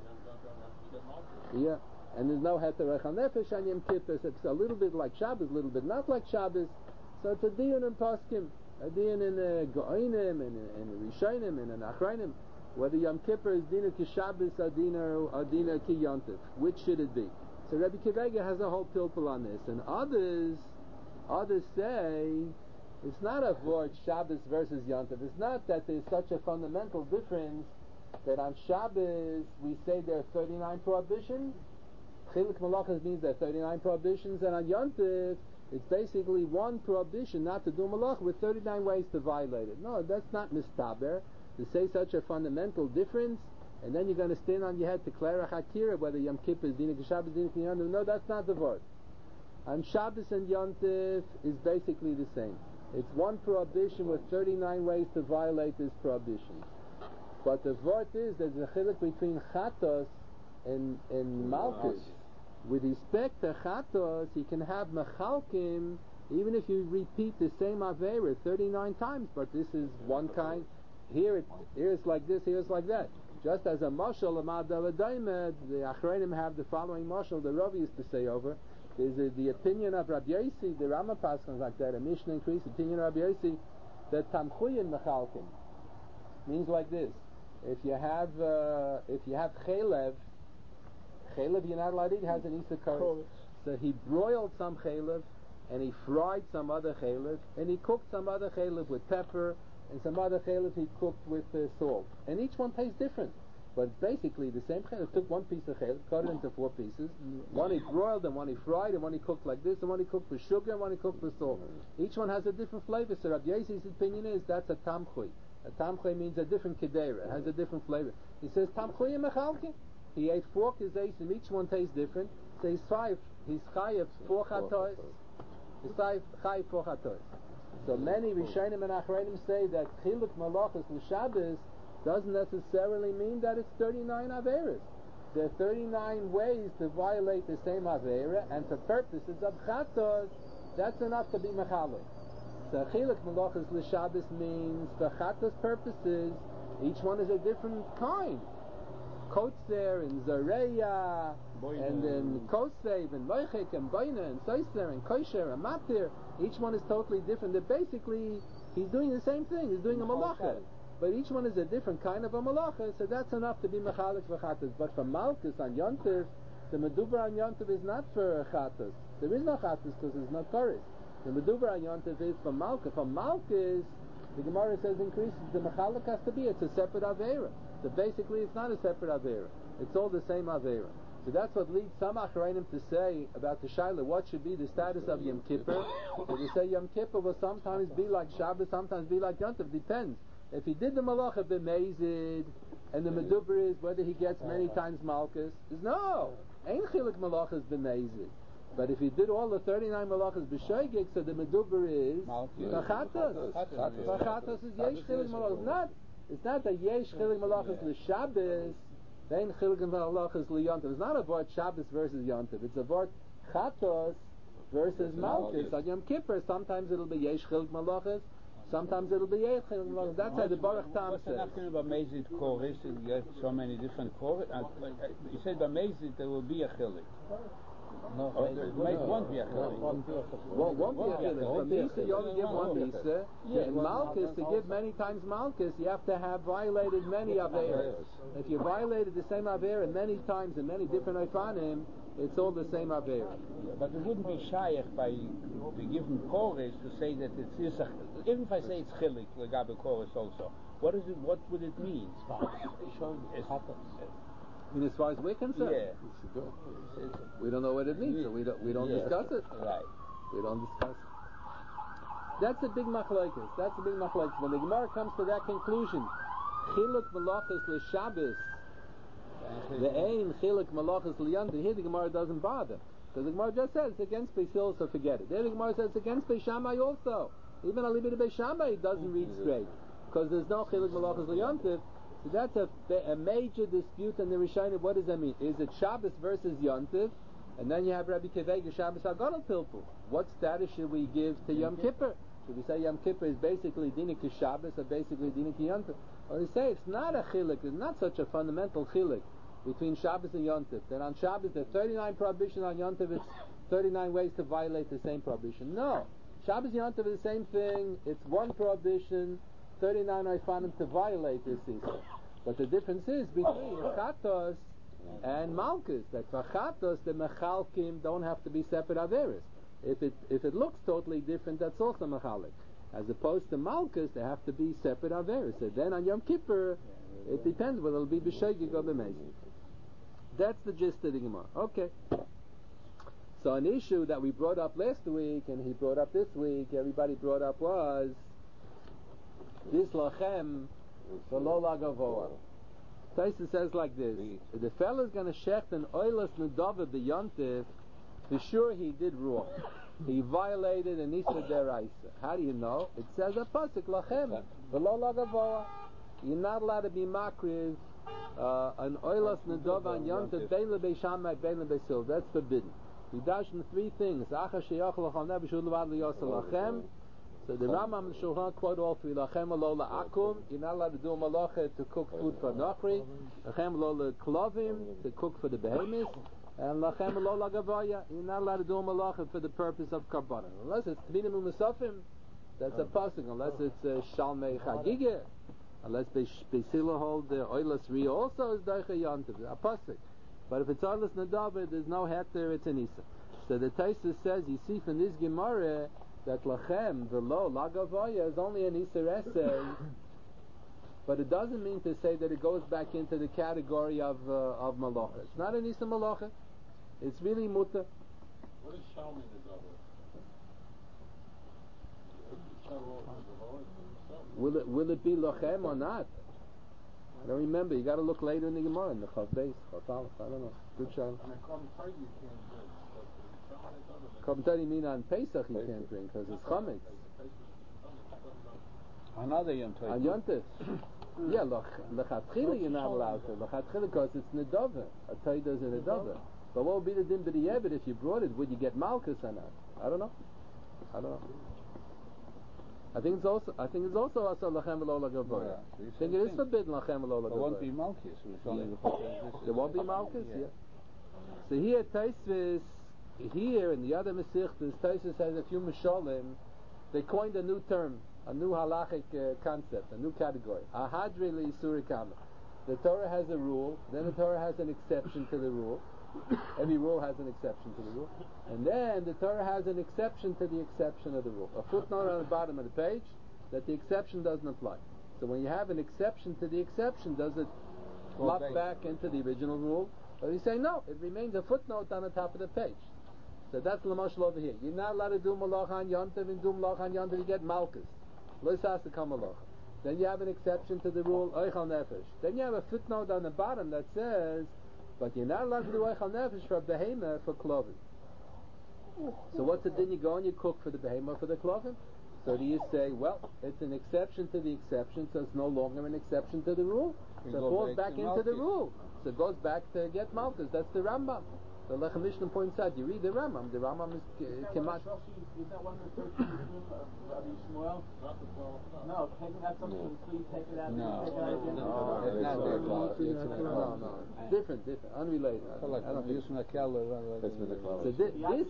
Speaker 1: Yeah, and there's no heterech al nefesh on Yom Kippur. So it's a little bit like Shabbos, a little bit not like Shabbos. So it's a diyon in Poskim, a diyon in uh, Go'inim, and in Rishonim, and in Achrayim. Whether Yom Kippur is dina ki Shabbos or dina or dina ki Yom Tov, which should it be? So Rabbi Akiva Eger has a whole pilpul on this, and others, others say it's not a word Shabbos versus Yom Tov. It's not that there's such a fundamental difference that on Shabbos we say there are thirty-nine prohibitions. Chilik malachas means there are thirty-nine prohibitions, and on Yom Tov it's basically one prohibition not to do malach with thirty-nine ways to violate it. No, that's not mistaber to say such a fundamental difference, and then you're going to stand on your head to Klerach Akira whether Yom Kippur is Dina Shabbos, Dina Yom Tov. No, that's not the word. On Shabbos and Yom Tov is basically the same. It's one prohibition with thirty-nine ways to violate this prohibition. But the word is there's a chiluk between chatos and and malchus. With respect to chatos, you can have mechalkim even if you repeat the same avera thirty-nine times. But this is one kind. Here it here it's like this. Here it's like that. Just as a mashal amad daladaimed, the Achrayim have the following mashal. The Rav used to say over. There's a, the opinion of Rabbi Yossi, the Rama Paschal like that. A Mishnah increase opinion of Rabbi Yossi that tamchuyin mechalkim means like this. If you have uh, if you have chelev, chelev you're not allowed to eat, has an isa kares. So he broiled some chelev, and he fried some other chelev, and he cooked some other chelev with pepper, and some other chelev he cooked with uh, salt. And each one tastes different, but it's basically the same chelev. Took one piece of chelev, cut it into four pieces. One he broiled, and one he fried, and one he cooked like this, and one he cooked with sugar, and one he cooked with salt. Each one has a different flavor. So Rabbi Yossi's opinion is that's a tamchui. A tamchay means a different kedera, it has a different flavor. He says tamchay mechalke. He ate four kizaysim, each one tastes different. So he's five, he's chayav four chatois. He's five chayav four chatois. So many Rishonim and Achronim say that chiluk malachas l'Shabbos doesn't necessarily mean that it's thirty-nine averas. There are thirty-nine ways to violate the same avera, and for purposes of chatos, that's enough to be mechalek. So chiluk malachas l'Shabbos means for chatos purposes, each one is a different kind. Kotzer and Zareya, and then Kosev and Moichek and Boina and Soiser and Kosher and Matir. Each one is totally different. They're basically, he's doing the same thing. He's doing a malacha, but each one is a different kind of a malacha. So that's enough to be mechalik for chatas. But for Malkus on Yontif, the Medubar on Yontif is not for chatas. There is no chatas because it's not Torah. The Medubar on Yontif is for Malkus. For Malkus, the Gemara says increases. The mechalik has to be. It's a separate avera. So basically, it's not a separate avera. It's all the same avera. So that's what leads some Achrayim to say about the Shaila, what should be the status of Yom Kippur. So they say Yom Kippur will sometimes be like Shabbos, sometimes be like Yom Tov. Depends. If he did the Malacha b'mezid, and the Medubar is whether he gets many times Malchus, is no. Ain't Chilik Malachas b'mezid. But if he did all the thirty-nine Malachas b'shoigig, so the Medubar is Vachatas. Vachatas is Yesh Chilik Malachas. Not It's not a yesh chilik malachas l'Shabbos, then chilik malachas l'Yontiv. It's not a word Shabbos versus Yontiv. It's a word chatos versus malchus. On Yom Kippur, sometimes it'll be yesh chilik malachas, sometimes it'll be yesh chilik malachas. That's how the Baruch Tam says.
Speaker 3: What's nothing about Mezid chorus? You have so many different chorus. You said by Mezid there will be a chilik.
Speaker 7: No,
Speaker 3: Oh, it might won't be a chilik.
Speaker 1: Well, won't be a chilik. For Misa, you only give one Misa. In Malchus, to give many times Malchus, you have to have violated many Averas. If you violated the same Avera many times in many different Eifanim, it's all the same Avera.
Speaker 3: But it wouldn't be shaykh by the given chorus to say that it's is a, even if I say it's chilik, legabe chorus also. What is it? What would it mean?
Speaker 1: I mean, as far as we're concerned,
Speaker 3: yeah.
Speaker 1: we don't know what it means, so we don't we don't
Speaker 3: yeah.
Speaker 1: discuss it.
Speaker 3: Right.
Speaker 1: We don't discuss it. That's a big machlokes. That's a big machlokes. When the Gemara comes to that conclusion, chiluk malachas l'Shabbos, the ain chiluk malachas l'Yontif. Here the Gemara doesn't bother because the Gemara just says it's against Beis Hillel, so forget it. There the Gemara says it's against Beis Shammai also. Even a little bit of Beis Shammai doesn't read straight because there's no chiluk malachas l'Yontif. So that's a, a major dispute in the Rishonim. What does that mean? Is it Shabbos versus Yontiv? And then you have Rabbi Kevega Shabbos Agadol Pilpul. What status should we give to Yom Kippur? Should we say Yom Kippur is basically Dinik Shabbos or basically Dinik Yontiv? Or we say it's not a chilik, it's not such a fundamental chilik between Shabbos and Yontiv. That on Shabbos there are thirty-nine prohibitions, on Yontiv it's thirty-nine ways to violate the same prohibition. No. Shabbos and Yontiv is the same thing, it's one prohibition, thirty-nine I found him to violate this Isur. But the difference is between Chatos and Malchus, that for Chatos the Mechalkim don't have to be separate Averis. If it if it looks totally different, that's also Mechalik. As opposed to Malchus, they have to be separate Averis. So then on Yom Kippur, it depends whether it'll be B'Shegig or B'Mezid. That's the gist of the Gemara. Okay. So an issue that we brought up last week, and he brought up this week, everybody brought up was this lachem v'lo lagavoa. Taisa says like this: if the fellow's going to shecht an oilas nedava b'yontif, for sure he did wrong. He violated an isur deraisa. How do you know? It says a pasuk lachem v'lo lagavoa. You're not allowed to be makriv uh, an oilas nedava on yontif bein lebeis Shammai bein lebeis Hillel. That's forbidden. He does three things. So the Rambam Shulchan quote all three. Lachem lo la'akum. You're not allowed to do a malacha to cook food for nachri. Lachem lo la'klovim, to cook for the behemoths. And lachem lo la'gavaya. You're not allowed to do a malacha for the purpose of karbanon. Unless it's minimum musafim, that's a pasuk. Unless it's uh, shalmei chagigah. Unless Beis Hillel hold the oilas ri also is daicha yantiv. A pasuk. But if it's oilas nadava, there's no heter, it's an isa. So the Taisa says, you see from this Gemara, that lachem, v'lo, lagavaya, is only an isa essay, but it doesn't mean to say that it goes back into the category of uh, of malacha. It's not an isa malacha. It's really muta.
Speaker 6: What is shalmei nadava?
Speaker 1: Will it will it be lochem or not? I don't remember. You got to look later in the Gemara in the Chav Beis, Chav Aleph. I don't know. Good child. Korban Todah you mean on Pesach you can't bring because it's chametz.
Speaker 3: Another Yom Tov.
Speaker 1: On Yontif. Yeah, lechatchila you're not allowed to. Lechatchila because it's nedava. A Todah is a nedava. But what would be the din b'di'evit if you brought it? Would you get malchus or not? I don't know. I don't know. I think it's also. I think it's also also lachem v'lo lagavoya. I think it is forbidden lachem v'lo lagavoya.
Speaker 3: There won't be malchus.
Speaker 1: There won't be malchus. Yeah. So here Taisvis, here in the other Mesichtas, Taisvis has a few mishalim. They coined a new term, a new halachic uh, concept, a new category. Ahadri le'isuri kama. The Torah has a rule, then the Torah has an exception to the rule. Every rule has an exception to the rule. And then the Torah has an exception to the exception of the rule. A footnote on the bottom of the page that the exception doesn't apply. So when you have an exception to the exception, does it flop back into the original rule? Or you say, no, it remains a footnote on the top of the page. So that's Lamashal over here. You're not allowed to do Malach on Yontav and do Malach on Yontav, you get Malchus. Lo has to come Malach. Then you have an exception to the rule, Oichal Nefesh. Then you have a footnote on the bottom that says, but you're not allowed to do Oichal Nefesh for a behemoth for Klovim. So what's the din? You go and you cook for the behemoth for the Klovim? So do you say, well, it's an exception to the exception, so it's no longer an exception to the rule? So it falls back into the rule. So it goes back to get Malchus. That's the Rambam. The Lechem Mishnah points out, you read the Rambam, the Rambam is Kemat.
Speaker 2: Is that one of the thirteen of Rabbi Shmuel? No, take that something, please take it out.
Speaker 3: No,
Speaker 2: take it out again.
Speaker 3: no, it's not their clause.
Speaker 1: No, no, different, different, unrelated. I don't, I don't think so. So this, this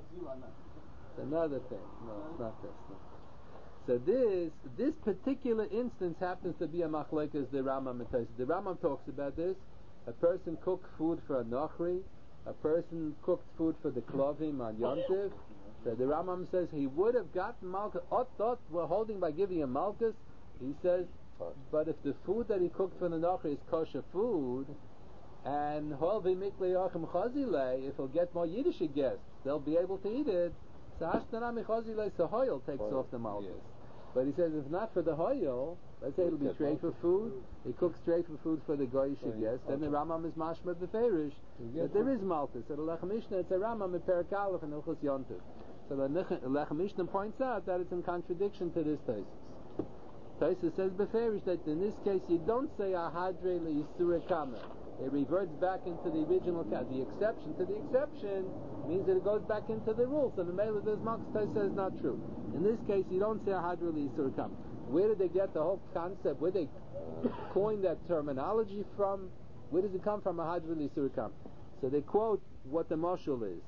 Speaker 1: another thing. No, it's not this. No. So this this particular instance happens to be a machlekes the Rambam and Tosfos. The Rambam talks about this. A person cooked food for a nochri. A person cooked food for the klovim on Yontiv. So the Rambam says he would have gotten malchus. Ot dot we're holding by giving him malchus. He says, but if the food that he cooked for the nochri is kosher food, and hol v'mikli yachim chazile, if he'll get more Yiddish guests, they'll be able to eat it. So hashtanami chazile, so hoyel takes off the malchus. Yes. But he says if not for the hoyel, let's say it'll be straight for food. He cooks straight for food for the goyish guests. Then the Rambam is mashma b'ferish that there is malchus. So the Lechem Mishnah it's a Rambam in Perek Aleph and Hilchos Yontiv. So the Lechem Mishnah points out that it's in contradiction to this Tosfos. Tosfos says b'ferish that in this case you don't say ahadre le'isure kama. It reverts back into the original cat. The exception to the exception means that it goes back into the rule. So the Mela there's malchus. Tosfos says not true. In this case, you don't say ahadre le'isure kama. Where did they get the whole concept? Where they coined that terminology from? Where does it come from? Ahadre le'isure kama. So they quote what the mashal is.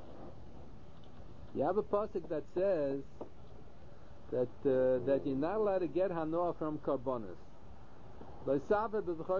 Speaker 1: You have a pasuk that says that uh, that you're not allowed to get hanoah from karbonos. You're not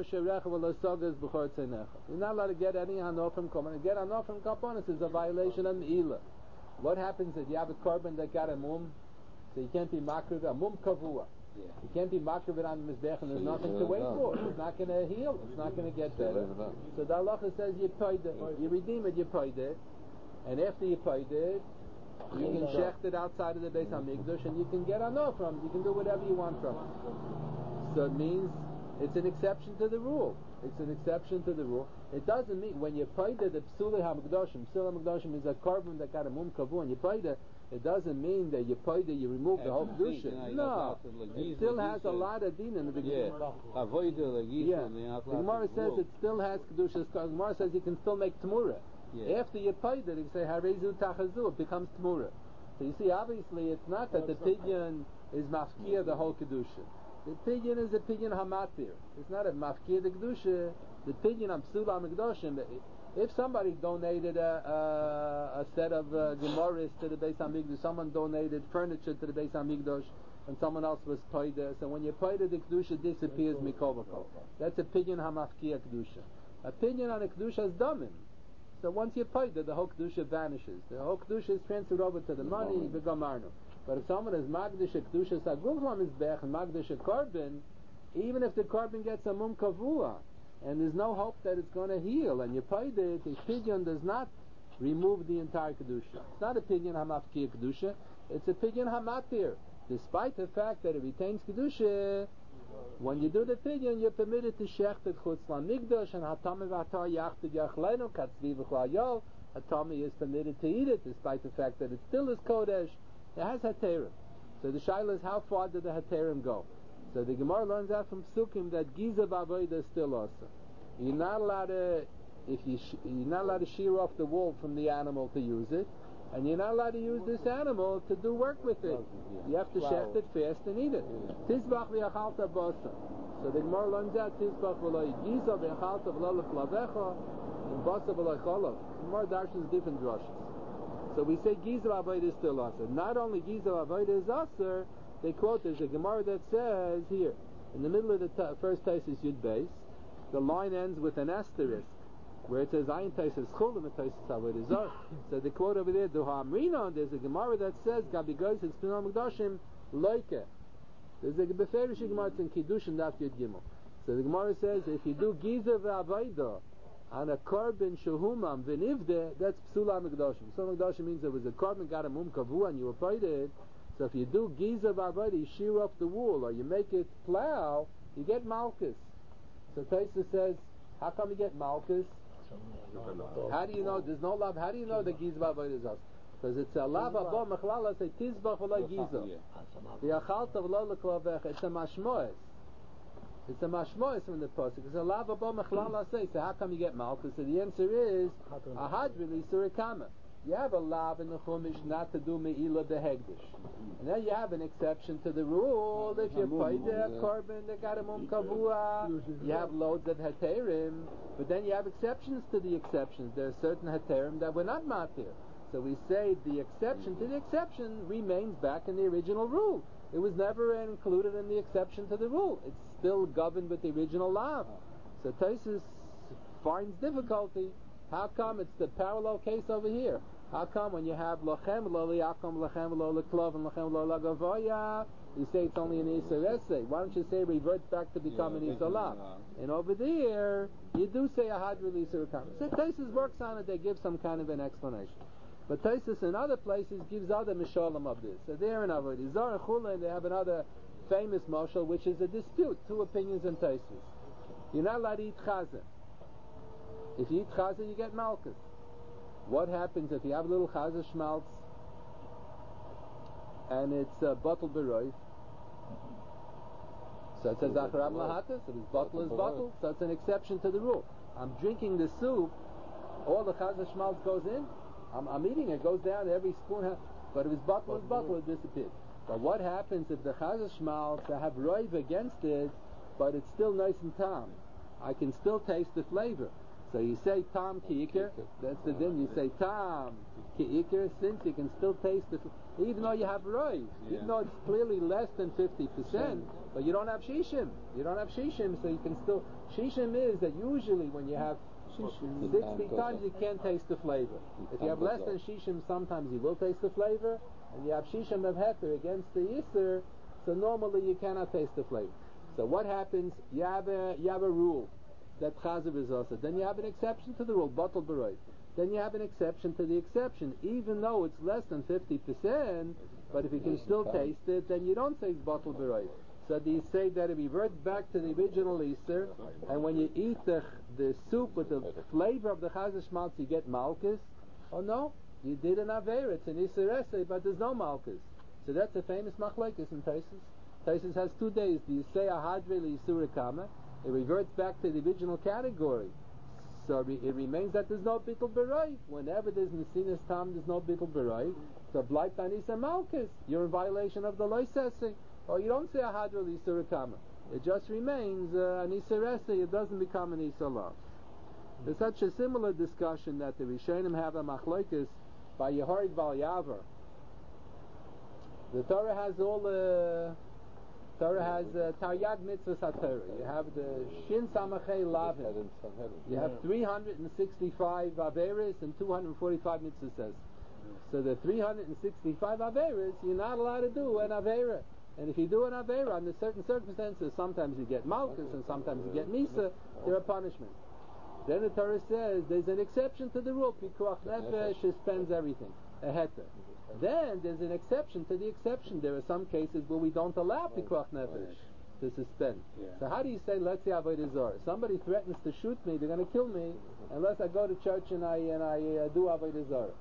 Speaker 1: allowed to get any hanoah from karbonos. Get hanoah from karbonos is a violation of meila. What happens if you have a carbon that got a mum? So you can't be makriv a mum kavua. Yeah. You can't be makriv on the mizbech and there's nothing to wait for. It's not going to heal. It's not going to get better. So the halacha says you paid it, you redeem it, you paid it, and after you paid it, you can shecht it outside of the Beis Hamikdash and you can get hanoah from it. You can do whatever you want from it. So it means it's an exception to the rule. It's an exception to the rule. It doesn't mean when you paid it, the psulei hamikdashim, psulei hamikdashim is a carbon that got a mum kavu, and you paid it. It doesn't mean that you paid it, you remove the whole kedusha. No, it still has a lot of din in the beginning. Yeah, the Gemara says it still has kedusha. The Gemara says you can still make tmura. Yeah. After you paid it, you say harezu tachazu, it becomes tmura. So you see, obviously, it's not that the pidyon is mafkir the whole kedusha. The pidyon is a pidyon hamatir. It's not a mafkir the kedusha. The pidyon on psula hamikdashim. If somebody donated a, a, a set of uh, Gemaras to the Beis Hamikdash, someone donated furniture to the Beis Hamikdash, and someone else was paid there. So when you paid it, the kedusha disappears mikol v'kol. That's a pidyon hamafkir kedusha. A pidyon on a kedusha is damim. So once you paid it, the whole kedusha vanishes. The whole kedusha is transferred over to the money. V'gamarnu. But if someone is magdish a kedusha saguglam is bech and magdish a carbon, even if the carbon gets a mum kavua, and there's no hope that it's going to heal, and you paid it, the pidyon does not remove the entire kedusha. It's not a pidyon hamafkir kedusha. It's a pidyon hamatir. despite the fact that it retains kedusha, when you do the pidyon, you're permitted to shecht it chutz lamigdash and hatame v'atar yachted yachlenu katzvi v'chlayol. Hatame is permitted to eat it, despite the fact that it still is kodesh. It has haterim. So the shaila is, how far did the haterim go? So the Gemara learns out from Psukim that giza b'avodah is still also. You're not allowed to, if you sh- you're not allowed to shear off the wool from the animal to use it, and you're not allowed to use this animal to do work with it. You have to shecht it fast and eat it. Tizbach v'yachalta basa. So the Gemara learns out tizbach v'lo giza v'yachalta v'lo l'flavecha and basa v'lo cholav. The Gemara darshans different drushes. So we say giza v'avodah is still aser. Not only giza v'avodah is aser, they quote, there's a Gemara that says here, in the middle of the t- first Taisus Yud Beis, the line ends with an asterisk, where it says Ayin Taisus Chulim and Taisus Avodah Zarah. So the quote over there, Duha Amrina, there's a Gemara that says Gabi Goyis it's Pinal Mekdashim Loike. There's a Beferish Gemara in Kiddushin Daf Yud Gimel. So the Gemara says if you do Giza v'Avodah on a carbon shehumam v'nivde, that's Psula Mekdashim. Psula Mekdashim means there was a carbon got a mum kavu and you applied it. So if you do Giza v'Avodah, you shear off the wool or you make it plow, you get Malchus. So Taisa says, how come you get Malchus? How do you know? There's no love. How do you know the Giza v'Avodah is us? Because it's a lava bo mechlala say tizbach v'lo Giza. The achalta v'lo l'klavech. It's a mashmoes. It's a mashmoes from the pasuk. It's a lava bo mechlala say. So how come you get Malchus? So the answer is a hadrili surikama. You have a lav in the Chumash not to do me'ilah behegdish. And then you have an exception to the rule. If you pay the carbon, they got a mum kavua, you have loads of heterim, but then you have exceptions to the exceptions. There are certain heterim that were not matir. So we say the exception to the exception remains back in the original rule. It was never included in the exception to the rule. It's still governed with the original lav. So Taisus finds difficulty. How come it's the parallel case over here? How come when you have lochem lo liakom, lochem lo leklov, and lochem lo lagavoya, you say it's only an Isser Essay? Why don't you say revert back to become an Isser Lav? And over there, you do say a had release or a So Taisus works on it, they give some kind of an explanation. But Taisus in other places gives other mishalim of this. So there in Avodah Zarah Chula, and they have another famous mashal, which is a dispute, two opinions in Taisus. You're not allowed to eat chazan. If you eat chaza, you get malchus. What happens if you have a little chaza schmaltz and it's uh, bottled beroiv? So it says acharam lahata, so it's bottle is bottle, so it's an exception to the rule. I'm drinking the soup, all the chaza schmaltz goes in, I'm, I'm eating it, goes down, every spoon has, but if it's bottle is bottle, it disappears. But what happens if the chaza schmaltz, I have roiv against it, but it's still nice and tam? I can still taste the flavor. So you say tam ki'ikr, that's the din. You say tam ki'ikr, since you can still taste it, even though you have roiv, yeah. Even though it's clearly less than fifty percent, but you don't have shishim. You don't have shishim, so you can still. Shishim is that usually when you have sixty times you can't taste the flavor. If you have less than shishim, sometimes you will taste the flavor, and you have shishim of heter against the yisr, so normally you cannot taste the flavor. So what happens? You have a you have a rule that chazav is also. Then you have an exception to the rule, bottle beroiv. Then you have an exception to the exception, even though it's less than fifty percent, but if you can still taste it, then you don't say it's bottle beroiv. So do you say that it reverts back to the original Easter, and when you eat the the soup with the flavor of the chazav schmaltz, you get malchus? Oh no, you did an aver, it's an Easter essay, but there's no malchus. So that's a famous machlekes in Taisus. Taisus has two days. Do you say a hadre l'isur kama? It reverts back to the original category. So re- it remains that there's no bittul beroiv. Whenever there's nesinas tam, there's no bittul beroiv. So blight anisa malchus. You're in violation of the loisese. Or you don't say a hadra l'isur kama. It just remains uh, an isarese. It doesn't become an isalav. There's such a similar discussion that the Rishonim have a machlokes by Yehorig Val Yavar. The Torah has all the Torah has uh, Taryag Mitzvahs HaTorah. You have the Shin Samachei Lavin. You have three hundred sixty-five Averis and two hundred forty-five Mitzvahs says. So the three hundred sixty-five Averis, you're not allowed to do an Avera. And if you do an Avera under certain circumstances, sometimes you get Malchus and sometimes you get Misa, there are punishments. Then the Torah says there's an exception to the rule. Pikuach Nefesh spends everything. A heter. Then there's an exception to the exception. There are some cases where we don't allow pikuach nefesh to suspend.
Speaker 3: Yeah.
Speaker 1: So how do you say, let's say avodah zarah? Somebody threatens to shoot me, they're going to kill me unless I go to church and I and I uh, do avodah zarah.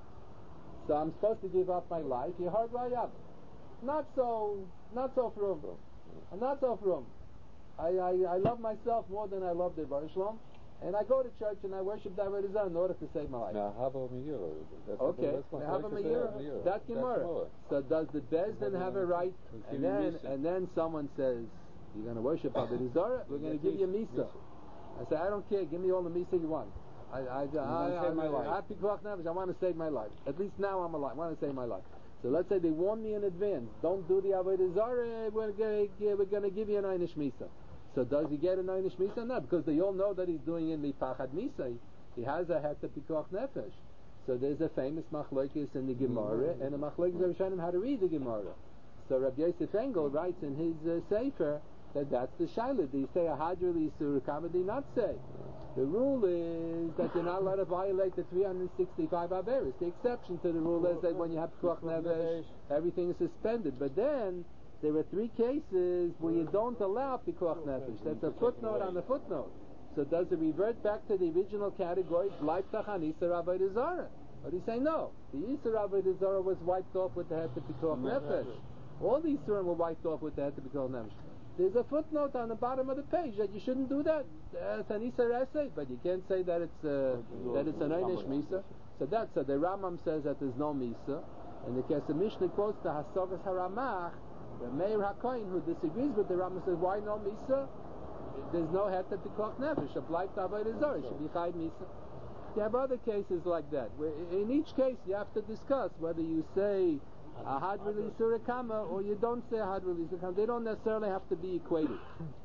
Speaker 1: So I'm supposed to give up my life. You hard way up. Not so, not so frum. Not so frum. I, I I love myself more than I love the Baruch Shalom, and I go to church and I worship the avodah zarah in order to save my life.
Speaker 5: Now, Hava Meira.
Speaker 1: Okay, Hava Meira. That Gemara. So does the Bezdin have a right? And then and then someone says, you're going to worship avodah zarah, we're going to give you misa. I say, I don't care, give me all the misa you want. I I I, I,
Speaker 3: save my life.
Speaker 1: I, I, I want to save my life. At least now I'm alive. I want to save my life. So let's say they warn me in advance, don't do the avodah zarah, we're going to we're going to give you an einish misa. So does he get an einish misa? No, because they all know that he's doing it mipachad misa. He has a heta pikuach nefesh. So there's a famous machlokes in the Gemara, and a machlokes of Rishonim how to read the Gemara. So Rabbi Yosef Engel writes in his uh, sefer that that's the shaila. Do you say a hadra l'isur kama? Do you not say? The rule is that you're not allowed to violate the three hundred sixty-five averos. The exception to the rule is that when you have pikuach nefesh, everything is suspended. But then there are three cases where you don't allow pikuach nefesh. That's a footnote on the footnote. So does it revert back to the original category, Bleibtach an Isur avodah zarah? Or do you say no? The Isur avodah zarah was wiped off with the head of pikuach nefesh. All the Isurim were wiped off with the head of pikuach nefesh. There's a footnote on the bottom of the page that you shouldn't do that. Uh, it's an Isur essay, but you can't say that it's uh, that it's an einish misa. So that's so the Rambam says that there's no misa, and the Kesef Mishnah quotes the Hasogas Haramach, the Meir HaKohen, who disagrees with the Rambam, says why no misa? There's no heter pikuach nefesh. A bleibt avodah zarah should be chayv misa. You have other cases like that, where in each case you have to discuss whether you say a hadra l'isur kama or you don't say a hadra l'isur kama. They don't necessarily have to be equated.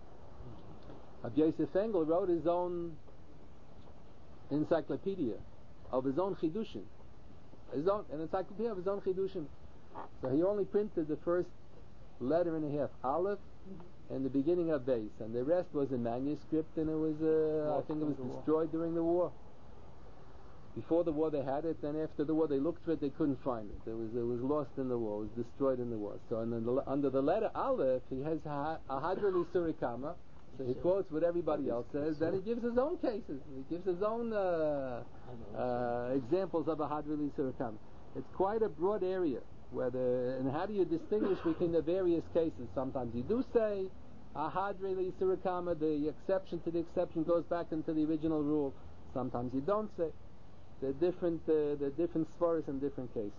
Speaker 1: Rabbi Yosef Engel wrote his own encyclopedia of his own chidushim, his own an encyclopedia of his own chidushim. So he only printed the first letter and a half, Aleph, and the beginning of base, and the rest was in manuscript, and it was, uh, I think it was destroyed during the war. Before the war they had it, then after the war they looked for it, they couldn't find it. It was it was lost in the war, it was destroyed in the war. So and then the, under the letter Aleph, he has a hadra l'isur kama, so he quotes what everybody else says, then he gives his own cases, he gives his own uh, uh, examples of a hadra l'isur kama. It's quite a broad area. Whether and how do you distinguish between the various cases? Sometimes you do say a hadra l'isur kama, the exception to the exception goes back into the original rule. Sometimes you don't say. The different uh, the different svaras in different cases.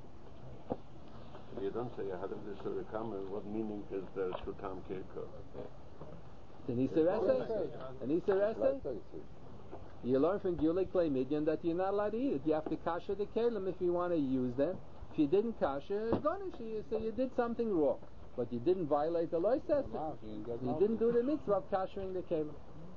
Speaker 6: You don't say a hadra l'isur kama. What meaning is there to tam keiko?
Speaker 1: An isur essay. An isur essay. You learn from Gulei Klei Midyan that you're not allowed to eat it. You have to kasher the kelim if you want to use them. If you didn't kasher, it's garnish you. So you did something wrong, but you didn't violate the lois essay. You didn't do the mitzvah of kashering the kelim.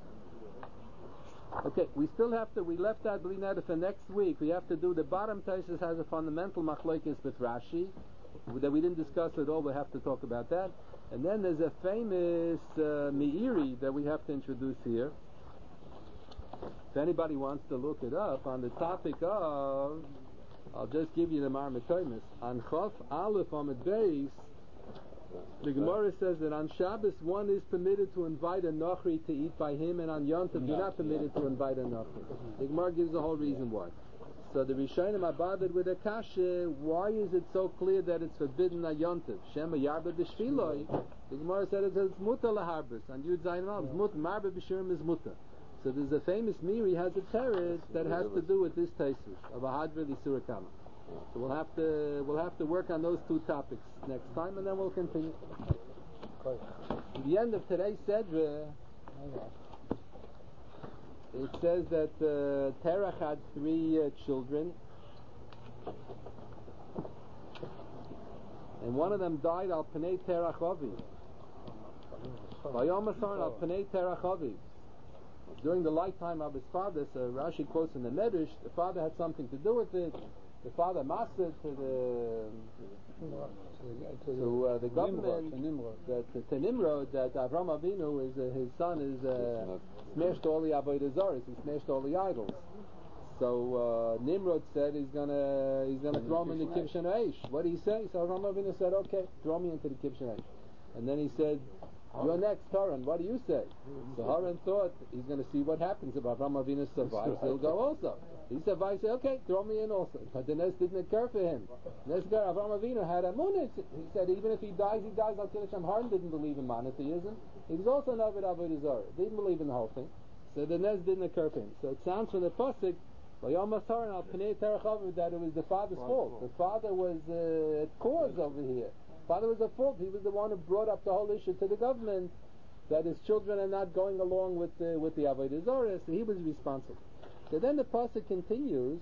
Speaker 1: Okay, we still have to. We left out Blinada for next week. We have to do the bottom. Taisus has a fundamental machlokes with Rashi that we didn't discuss at all. We have to talk about that. And then there's a famous uh, Meiri that we have to introduce here. If anybody wants to look it up on the topic of, I'll just give you the Marmatoimus. On Chof Aleph Amid Beis, the Gemara says that on Shabbos one is permitted to invite a Nochri to eat by him, and on Yom Tov you're not permitted to invite a Nochri. The Gemara gives the whole reason why. So the Rishonim are bothered with a kasha. Why is it so clear that it's forbidden on Yom Tov? Shema Yarba B'Shviloi. The Gemara said it says Muta Laharbus. On Yud Zayin Mal, Muta Marba B'Shirim is Muta. So there's a famous Miri has a teretz that has to do with this tesis of a hadra l'isur kama. So we'll have to we'll have to work on those two topics next time, and then we'll continue. At the end of today's Sedra, it says that uh, Terach had three uh, children, and one of them died al Pnei Terach Avi. Vayom Asar al Pnei Terach Avi. During the lifetime of his father, so Rashi quotes in the Medrash, the father had something to do with it. The father mastered to the to uh, the government that to, to Nimrod that Avram Avinu is uh, his son is uh, smashed all the avodah zaros, he smashed all the idols. So uh, Nimrod said he's gonna he's gonna throw him in the Kibshan Aish. What did he say? So Avraham Avinu said, okay, throw me into the Kibshan Aish. And then he said, you're next, Haran. What do you say? So Haran thought he's going to see what happens if Avraham Avinu survives. He'll go also. He survived. Said, okay, throw me in also. But the Nes didn't occur for him. Nes Avraham Avinu had a munit. He said even if he dies, he dies. Al Kiddusham. Haran didn't believe in monotheism. He was also an Avid Avodah Zarah. Didn't believe in the whole thing. So the Nes didn't occur for him. So it sounds from the pasuk that it was the father's fault. The father was uh, at cause over here. Father was at fault. He was the one who brought up the whole issue to the government that his children are not going along with the, with the Avodah Zarah, so he was responsible. So then the pasuk continues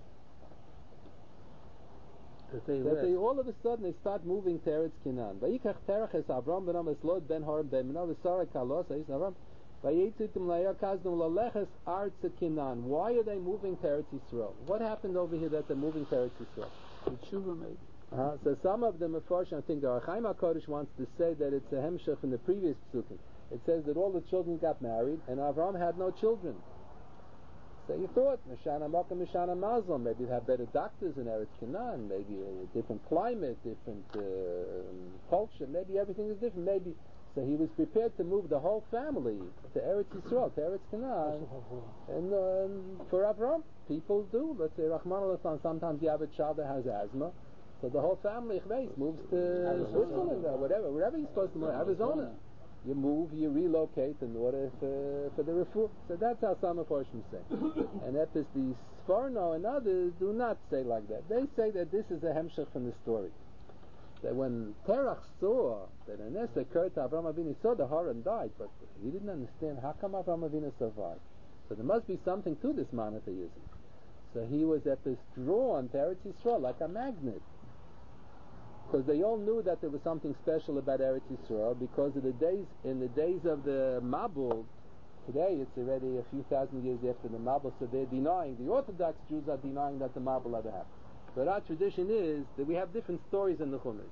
Speaker 1: that they, that they all of a sudden they start moving to Eretz Canaan. Vayikach terach es Avram ben Amas Lod ben Haran ben Menah v'Sara kalos es Avram vayetzitim layakazdum laleches artz Canaan. Why are they moving to Eretz Yisrael? What happened over here that they're moving to Eretz Yisrael?
Speaker 3: Tshuva maybe. Uh-huh.
Speaker 1: So some of the Mefarshim, I think the Archaim HaKodesh wants to say that it's a hemshech from the previous psukim. It says that all the children got married and Avram had no children. So you thought, Mishana Makam, Mishana Mazal, maybe they have better doctors in Eretz Canaan, maybe a different climate, different uh, culture, maybe everything is different, maybe. So he was prepared to move the whole family to Eretz Yisrael, to Eretz Canaan. And um, for Avram, people do. Let's say, Rahman al sometimes you have a child that has asthma. So the whole family moves to Switzerland or whatever, wherever he's supposed to move, Arizona. You move, you relocate in order for, for the refuah. So that's how some of Horshim say. And Epis, the Sforno and others do not say like that. They say that this is a hemshech from the story. That when Terach saw that a nes occurred to Avraham Avinu, he saw the Haran died, but he didn't understand how come Avraham Avinu survived. So there must be something to this monotheism. So he was Epis drawn to Eretz Yisrael like a magnet. Because they all knew that there was something special about Eretz Yisrael because of the days, in the days of the Mabul, today it's already a few thousand years after the Mabul, so they're denying, the Orthodox Jews are denying that the Mabul ever happened. But our tradition is that we have different stories in the Chumash.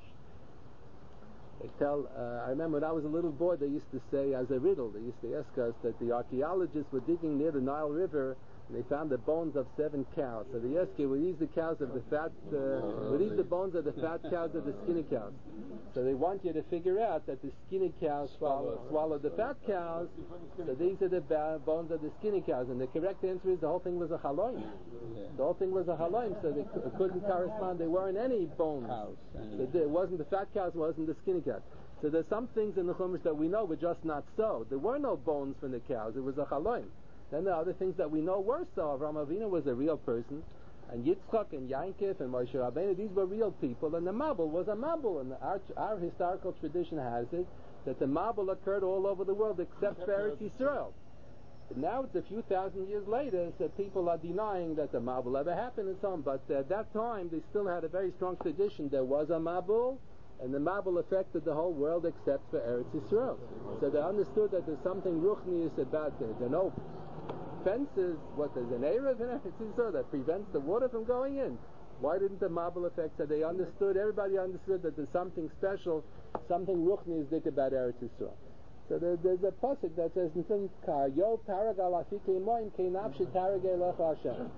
Speaker 1: They tell, uh, I remember when I was a little boy, they used to say, as a riddle, they used to ask us that the archaeologists were digging near the Nile River and they found the bones of seven cows. So they asked you, were these the cows of the fat, uh, were these the bones of the fat cows or the skinny cows? So they want you to figure out that the skinny cows swallow, swallowed the fat cows, so these are the ba- bones of the skinny cows. And the correct answer is the whole thing was a haloim. The whole thing was a haloim, so they c- couldn't correspond. There weren't any bones. So it wasn't the fat cows, wasn't the skinny cows. So there's some things in the Chumash that we know were just not so. There were no bones from the cows. It was a haloim. Then there are other things that we know were so. Avraham Avinu was a real person, and Yitzchak and Yankov and Moshe Rabbeinu, these were real people, and the Mabul was a Mabul. And our, our historical tradition has it that the Mabul occurred all over the world except for Eretz Yisrael. Now it's a few thousand years later, so people are denying that the Mabul ever happened and so on. But at that time, they still had a very strong tradition. There was a Mabul, and the Mabul affected the whole world except for Eretz Yisrael. So they understood that there's something ruchnius about it. There are no fences, what, there's an Erev in Eretz Yisrael that prevents the water from going in. Why didn't the Mabul affect? So they understood, everybody understood that there's something special, something ruchnius about Eretz Yisrael. So there, there's a pasuk that says, Yo paragal afike imoim keinavshi taragei lecha Hashem.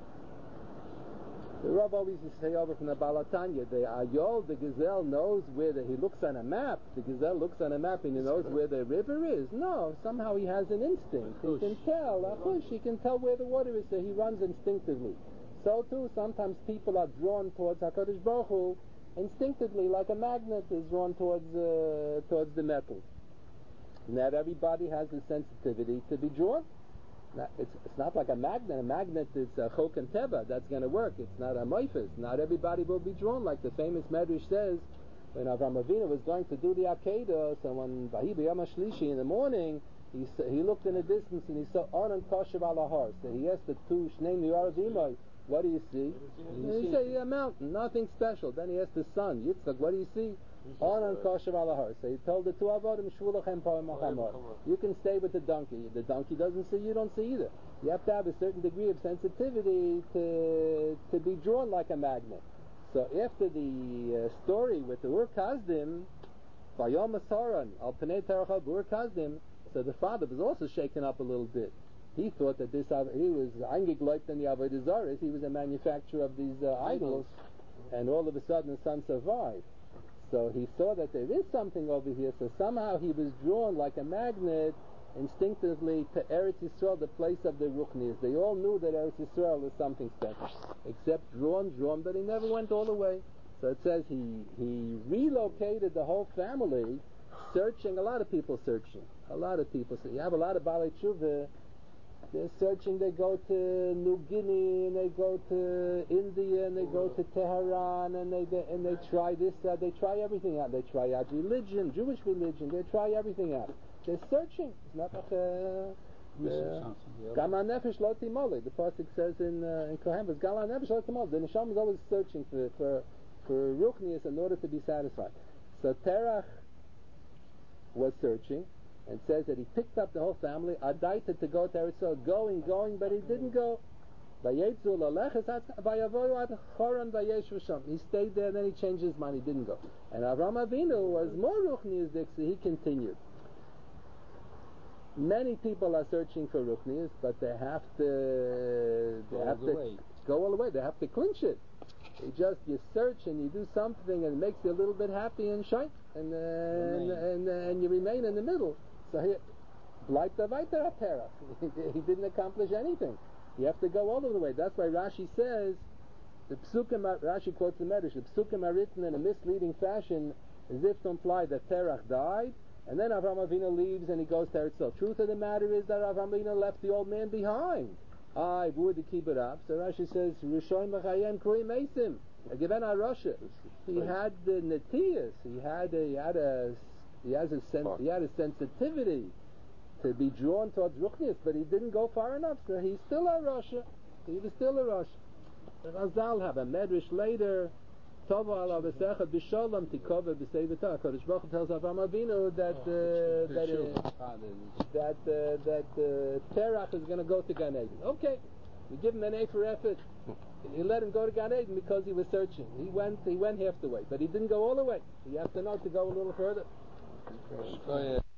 Speaker 1: The Rav always used to say over from the Balatanya, the Ayol, the gazelle knows where the, he looks on a map, the gazelle looks on a map and he knows where the river is. No, somehow he has an instinct. He can tell, a push, he can tell where the water is, so he runs instinctively. So too, sometimes people are drawn towards HaKadosh Baruch Hu instinctively, like a magnet is drawn towards, uh, towards the metal. Not everybody has the sensitivity to be drawn. Not, it's, it's not like a magnet. A magnet is a chok and teba. That's going to work. It's not a moifis. Not everybody will be drawn. Like the famous Medrash says, when Avraham Avinu was going to do the Akedah, so when Vahi b'yom hashlishi in the morning, he he looked in the distance and he saw Onan Koshev ala har. So he asked the two Shnei Mi'aravimai, what do you see? And he said, yeah, a mountain, nothing special. Then he asked the son, Yitzchak, what do you see? Onan Koshev ala har. So he told the two avodim, Shvulachem pa'im machamor. You can stay with the donkey. The donkey doesn't see, you don't see either. You have to have a certain degree of sensitivity to to be drawn like a magnet. So after the uh, story with the Ur Kasdim, Vayom Asaran, Al Panei Terachal Ur Kasdim, so the father was also shaken up a little bit. He thought that this uh, he was eingegleibt in the Avodah Zarah. He was a manufacturer of these uh, idols, and all of a sudden the son survived. So he saw that there is something over here. So somehow he was drawn like a magnet, instinctively, to Eretz Yisrael, the place of the Ruchnias. They all knew that Eretz Yisrael was something special, except drawn, drawn, but he never went all the way. So it says he he relocated the whole family, searching. A lot of people searching. A lot of people. So you have a lot of Baalei Tshuva. They're searching. They go to New Guinea, and they go to India, and they go to Tehran, and they, they and they try this. Uh, they try everything out. They try out religion, Jewish religion. They try everything out. They're searching. It's not like uh, Gama Nefesh Lo Timole. The pasuk says in uh, in Kohen, but Gama Nefesh Lo Timole. The neshama is always searching for for for ruchnius in order to be satisfied. So Terach was searching, and says that he picked up the whole family, adaita to go to Eretz Yisrael, going, going, but he didn't go. He stayed there, then he changed his mind, he didn't go. And Avraham Avinu was more ruchnius, so he continued. Many people are searching for ruchnius, but they have to they
Speaker 3: go
Speaker 1: have
Speaker 3: all
Speaker 1: to
Speaker 3: the way.
Speaker 1: go all the way. They have to clinch it. You just you search and you do something and it makes you a little bit happy and shy, and uh, and, and, uh, and you remain in the middle. So he bleibt er weiter at Terach. He didn't accomplish anything. You have to go all over the way. That's why Rashi says the psukim. Rashi quotes the Medrash. The psukim are written in a misleading fashion, as if to imply that Terach died, and then Avraham Avinu leaves and he goes to Eretz Yisrael. Truth of the matter is that Avraham Avinu left the old man behind. I would to keep it up. So Rashi says, Rishon Machayem Kuri Mesim. Given our Russia, he had the netiyas. He had a, he had a he has a sen- he had a sensitivity to be drawn towards ruchnius, but he didn't go far enough. So he's still a Russia. He was still a Russia. Chazal have a medrash later. Tova ala v'secha b'sholom tikova b'seivata. Kodesh Baruch Hu tells Avraham Avinu that uh, that uh, that uh, that uh, Terach is going to go to Gan Eden. Okay, we give him an A for effort. You let him go to Gan Eden because he was searching. He went he went half the way, but he didn't go all the way. You have to know to go a little further.